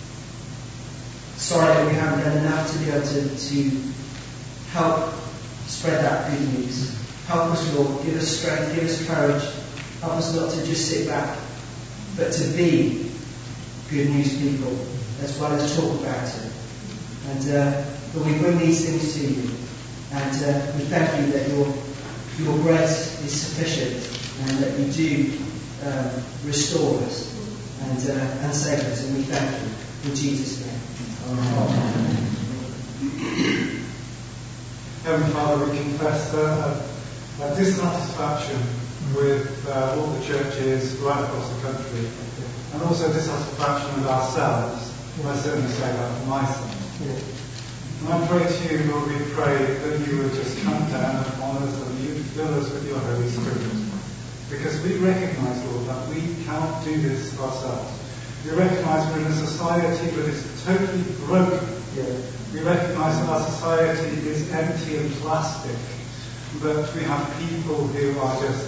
sorry that we haven't done enough to be able to help spread that good news. Help us, Lord, give us strength, give us courage, help us not to just sit back, but to be good news people, as well as talk about it. And Lord, we bring these things to you, and we thank you that your grace is sufficient, and that you do restore us and save us, and we thank you in Jesus' name. Amen. Heavenly Father, we confess a dissatisfaction with all the churches right across the country, and also dissatisfaction with ourselves. I certainly say that for myself. And I pray to you, Lord, we pray that you would just come down upon us and you would fill us with your Holy Spirit. Because we recognise, Lord, that we cannot do this ourselves. We recognise we're in a society that is totally broken. We recognise that our society is empty and plastic. That we have people who are just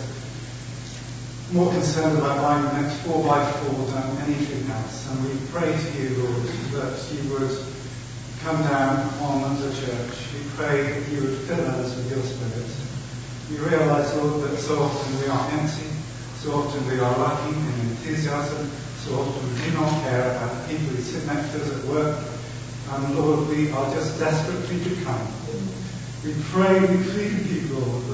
more concerned about buying the next 4x4 than anything else. And we pray to you, Lord, that you would come down on the church. We pray that you would fill us with your Spirit. We realise, Lord, that so often we are empty, so often we are lacking in enthusiasm, so often we do not care about the people who sit next to us at work. And Lord, we are just desperate for you to come. We pray, we plead with you, Lord,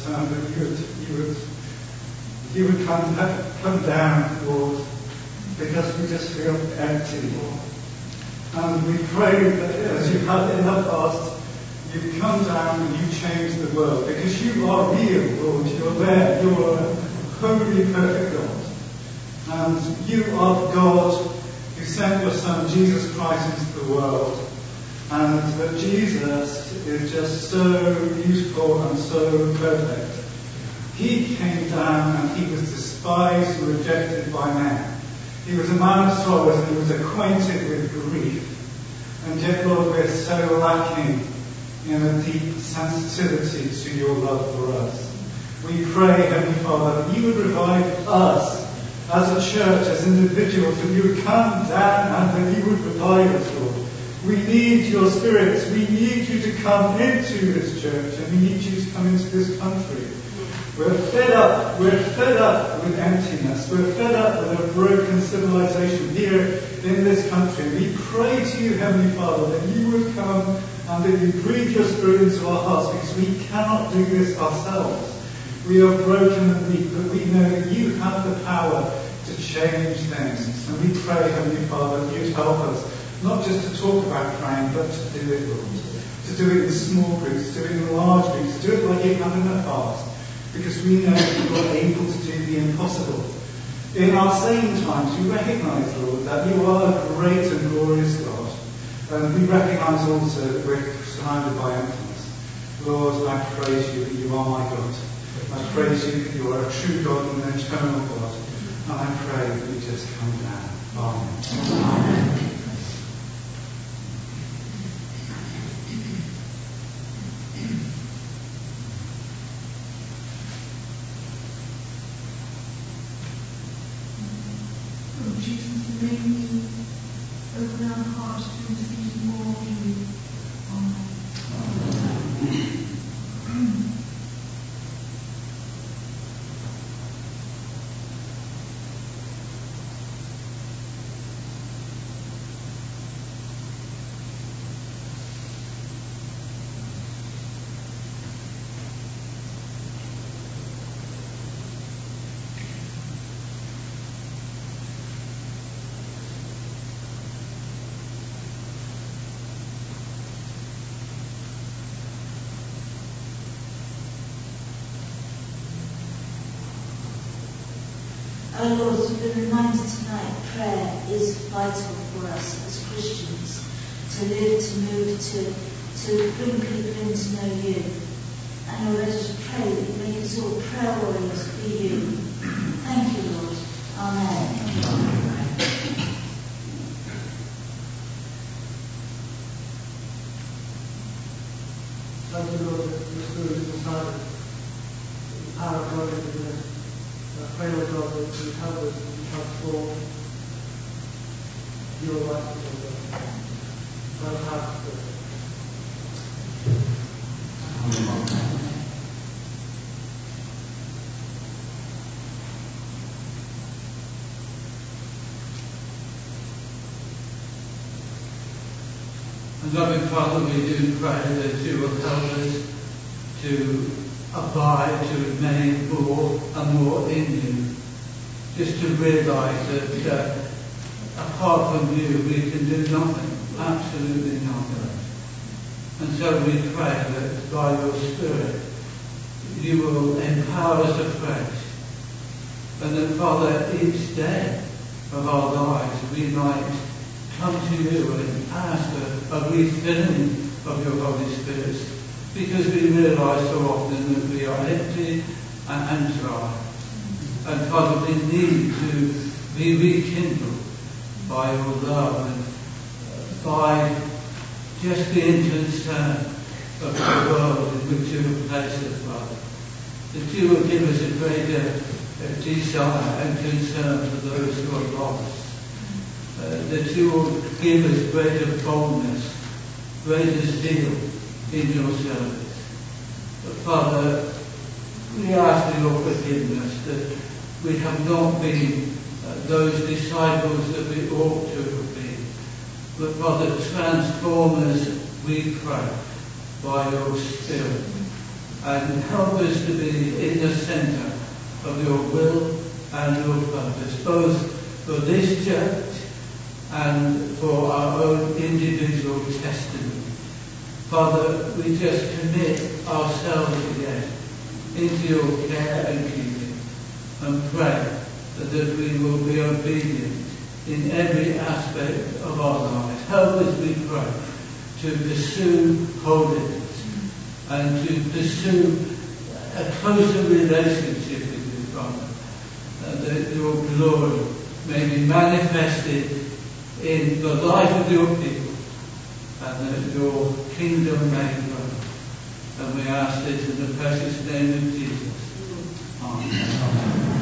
that you would come down, Lord, because we just feel empty, Lord. And we pray that as you have in the past, you come down and you change the world, because you are real, Lord. You're there. You're a holy, perfect God. And you are God who sent your Son, Jesus Christ, into the world. And that Jesus is just so beautiful and so perfect. He came down and he was despised and rejected by men. He was a man of sorrows and he was acquainted with grief. And yet, Lord, we're so lacking in a deep sensitivity to your love for us. We pray, Heavenly Father, that you would revive us as a church, as individuals, that you would come down and that you would revive us, Lord. We need your Spirit. We need you to come into this church, and we need you to come into this country. We're fed up with emptiness. We're fed up with a broken civilization here in this country. We pray to you, Heavenly Father, that you would come and that you breathe your Spirit into our hearts, because we cannot do this ourselves. We are broken and weak, but we know that you have the power to change things. And we pray, Heavenly Father, that you'd help us, not just to talk about praying, but to do it, Lord. To do it in small groups, to do it in large groups, to do it like you have in the past. Because we know that you are able to do the impossible. In our sane times, we recognise, Lord, that you are a great and glorious God. And we recognise also that we're surrounded by emptiness. Lord, I praise you that you are my God. I praise you that you are a true God and an eternal God. And I pray that you just come down. Amen. Amen. Jesus, may we open our hearts to receive more of you. Amen. Oh Lord, we've been reminded tonight prayer is vital for us as Christians to live, to move, to bring people in to know you. And Lord, I just pray that you make us all prayer warriors for you. Thank you, Lord. Amen. Thank you, Lord, that the Spirit is inside us. The power of God is within us. I pray, Lord God, that you help us to transform your righteousness, Lord. God, have Spirit. And loving Father, we do pray that you will help us to abide, to remain more and more in you. Just to realise that apart from you we can do nothing, absolutely nothing. And so we pray that by your Spirit you will empower us afresh. And that, Father, each day of our lives we might come to you and ask a refilling of your Holy Spirit, because we realise so often that we are empty and dry. And Father, we need to be rekindled by your love and by just being concerned of the world in which you have placed us, Father. That you will give us a greater desire and concern for those who are lost. That you will give us greater boldness, greater zeal in your service. But Father, we ask for your forgiveness that we have not been those disciples that we ought to have been. But Father, transform us, we pray, by your Spirit, and help us to be in the centre of your will and your purpose, both for this church and for our own individual testimony. Father, we just commit ourselves again into your care and keeping, and pray that we will be obedient in every aspect of our lives. Help us, we pray, to pursue holiness and to pursue a closer relationship with you, Father, that your glory may be manifested in the life of your people, and that your kingdom may grow. And we ask this in the precious name of Jesus. Amen.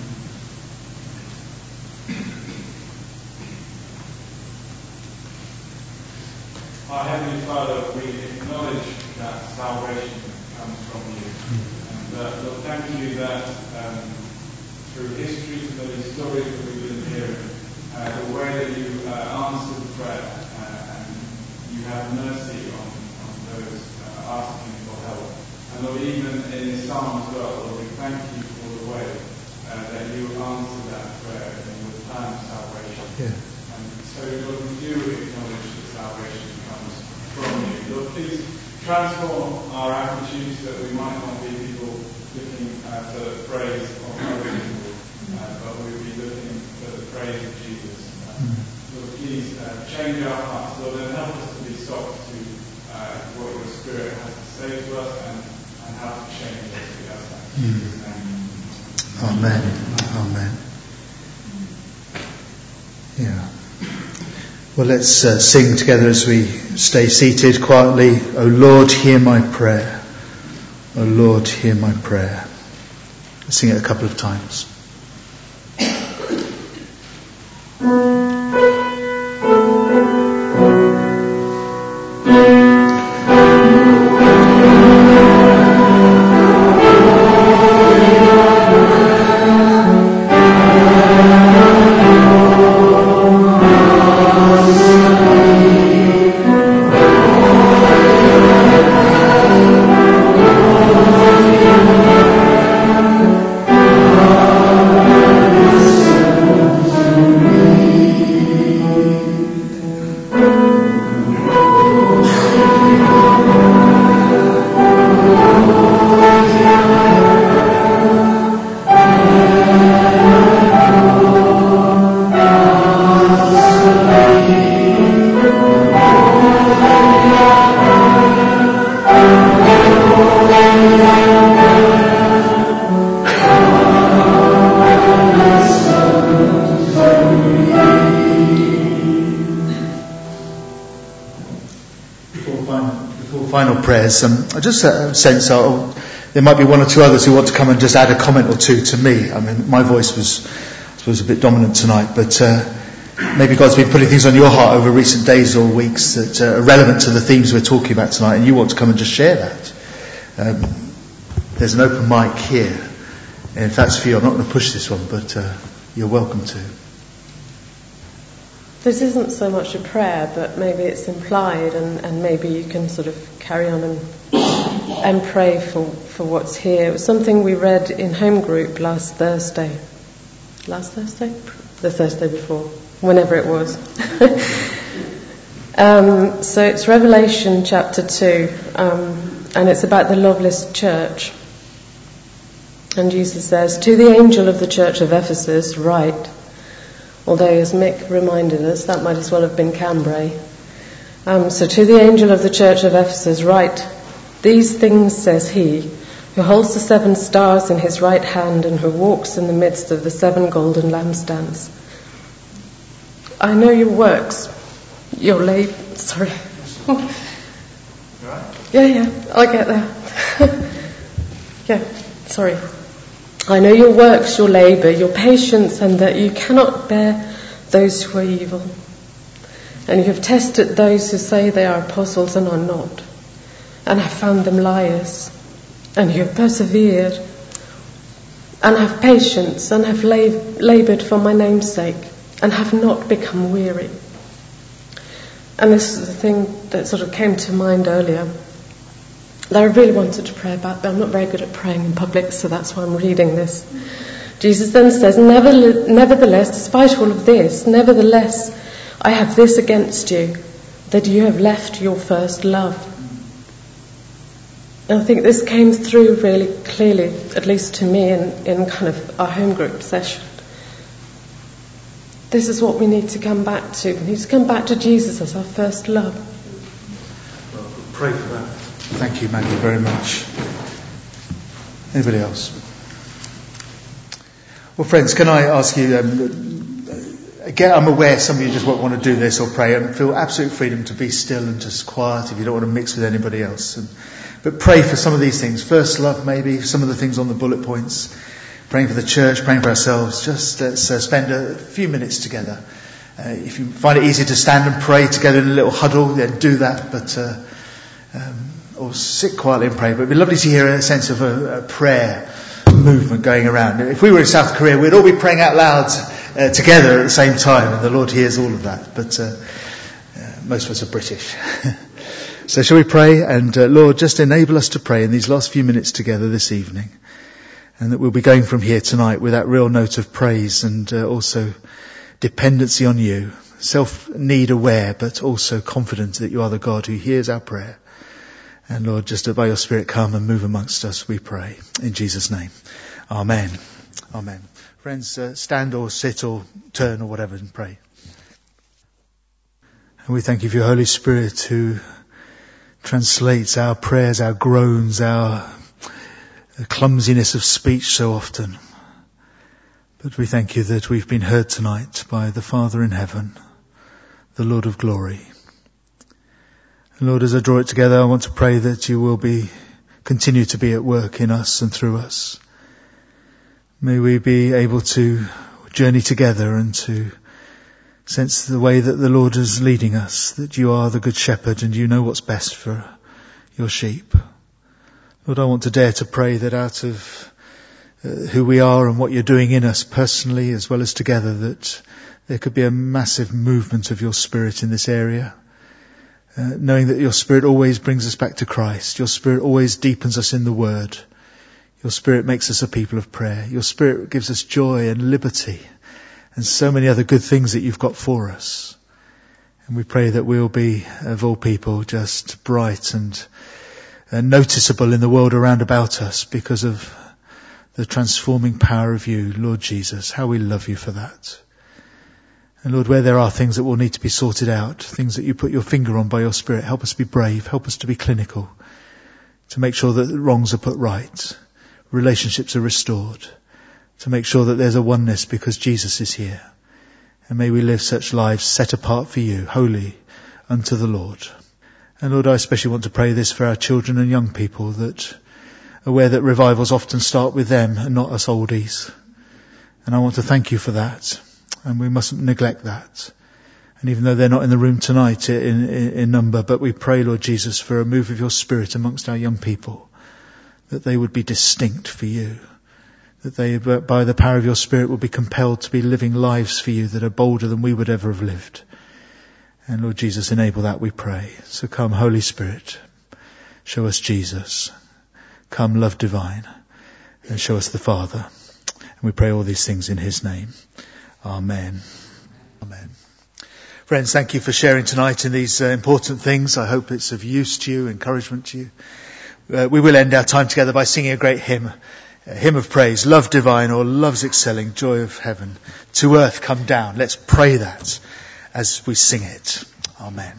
Our Heavenly Father, we acknowledge that salvation comes from you. And Lord, thank you that through history, through the stories that we've been hearing, the way that you answered prayer and you have mercy on those asking for help. And Lord, even in the Psalm as well, Lord, we thank you for the way that you answer that prayer in your plan of salvation. Yeah. And so, Lord, we do acknowledge that salvation comes from you. Lord, please transform our attitudes that we might not be people looking for the praise of other people, but we'll be looking for the praise of Jesus. Lord, please change our hearts, Lord, and help us to be soft to what your Spirit has to say to us and how to change us. We ask that in Jesus' name. Amen. Amen. Yeah. Well, let's sing together as we stay seated quietly. O Lord, hear my prayer. O Lord, hear my prayer. Let's sing it a couple of times. Oh final prayers, I just sense there might be one or two others who want to come and just add a comment or two to me. I mean, my voice was, I suppose, a bit dominant tonight, but maybe God's been putting things on your heart over recent days or weeks that are relevant to the themes we're talking about tonight, and you want to come and just share that. There's an open mic here, and if that's for you, I'm not going to push this one, but you're welcome to. This isn't so much a prayer, but maybe it's implied, and maybe you can sort of carry on and pray for what's here. It was something we read in home group last Thursday? The Thursday before, whenever it was. So it's Revelation chapter 2, and it's about the loveless church. And Jesus says, "To the angel of the church of Ephesus write," although as Mick reminded us, that might as well have been Cambrai. So to the angel of the church of Ephesus write, "These things says he, who holds the 7 stars in his right hand and who walks in the midst of the 7 golden lampstands. I know your works, your sorry. Yeah, I'll get there. Yeah, sorry. I know your works, your labour, your patience, and that you cannot bear those who are evil. And you have tested those who say they are apostles and are not, and have found them liars. And you have persevered, and have patience, and have laboured for my name's sake, and have not become weary." And this is the thing that sort of came to mind earlier, that I really wanted to pray about, but I'm not very good at praying in public, so that's why I'm reading this. Jesus then says, "Nevertheless, despite all of this, nevertheless, I have this against you, that you have left your first love." And I think this came through really clearly, at least to me, in kind of our home group session. This is what we need to come back to. We need to come back to Jesus as our first love. Well, pray for that. Thank you, Maggie, very much. Anybody else? Well, friends, can I ask you, again, I'm aware some of you just won't want to do this or pray, and feel absolute freedom to be still and just quiet if you don't want to mix with anybody else. But pray for some of these things. First love, maybe, some of the things on the bullet points. Praying for the church, praying for ourselves. Just spend a few minutes together. If you find it easy to stand and pray together in a little huddle, then do that. But or sit quietly and pray. But it'd be lovely to hear a sense of a prayer movement going around. If we were in South Korea, we'd all be praying out loud together at the same time, and the Lord hears all of that. But most of us are British. So shall we pray? And Lord, just enable us to pray in these last few minutes together this evening. And that we'll be going from here tonight with that real note of praise and also dependency on you. Self-need aware, but also confident that you are the God who hears our prayer. And Lord, just by your Spirit come and move amongst us, we pray. In Jesus' name. Amen. Amen. Friends, stand or sit or turn or whatever and pray. And we thank you for your Holy Spirit who translates our prayers, our groans, our clumsiness of speech so often. But we thank you that we've been heard tonight by the Father in heaven, the Lord of glory. And Lord, as I draw it together, I want to pray that you will continue to be at work in us and through us. May we be able to journey together and to sense the way that the Lord is leading us, that you are the good shepherd and you know what's best for your sheep. Lord, I want to dare to pray that out of who we are and what you're doing in us personally as well as together, that there could be a massive movement of your Spirit in this area. Knowing that your Spirit always brings us back to Christ. Your Spirit always deepens us in the Word. Your Spirit makes us a people of prayer. Your Spirit gives us joy and liberty and so many other good things that you've got for us. And we pray that we'll be, of all people, just bright and noticeable in the world around about us because of the transforming power of you, Lord Jesus. How we love you for that. And Lord, where there are things that will need to be sorted out, things that you put your finger on by your Spirit, help us be brave, help us to be clinical, to make sure that the wrongs are put right, relationships are restored, to make sure that there's a oneness because Jesus is here. And may we live such lives set apart for you, holy unto the Lord. And Lord, I especially want to pray this for our children and young people, that aware that revivals often start with them and not us oldies. And I want to thank you for that. And we mustn't neglect that. And even though they're not in the room tonight in number, but we pray, Lord Jesus, for a move of your Spirit amongst our young people, that they would be distinct for you, that they, by the power of your Spirit, will be compelled to be living lives for you that are bolder than we would ever have lived. And Lord Jesus, enable that, we pray. So come, Holy Spirit, show us Jesus. Come, love divine, and show us the Father. And we pray all these things in his name. Amen. Amen. Friends, thank you for sharing tonight in these important things. I hope it's of use to you, encouragement to you. We will end our time together by singing a great hymn, a hymn of praise, Love Divine, or Love's Excelling, Joy of Heaven. To earth come down. Let's pray that as we sing it. Amen.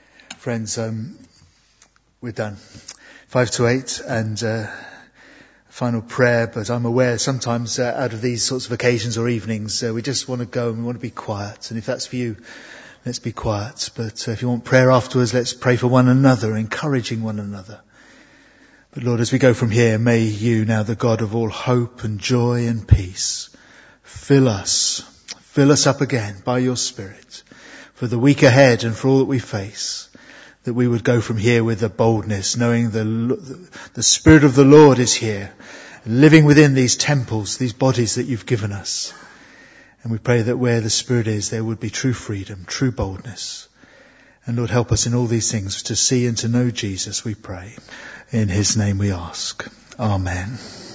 Friends, we're done. 5 to 8, and final prayer, but I'm aware sometimes out of these sorts of occasions or evenings, we just want to go and we want to be quiet. And if that's for you, let's be quiet. But if you want prayer afterwards, let's pray for one another, encouraging one another. But Lord, as we go from here, may you, now the God of all hope and joy and peace, fill us up again by your Spirit for the week ahead and for all that we face, that we would go from here with a boldness, knowing the Spirit of the Lord is here, living within these temples, these bodies that you've given us. And we pray that where the Spirit is, there would be true freedom, true boldness. And Lord, help us in all these things to see and to know Jesus, we pray. In his name we ask. Amen.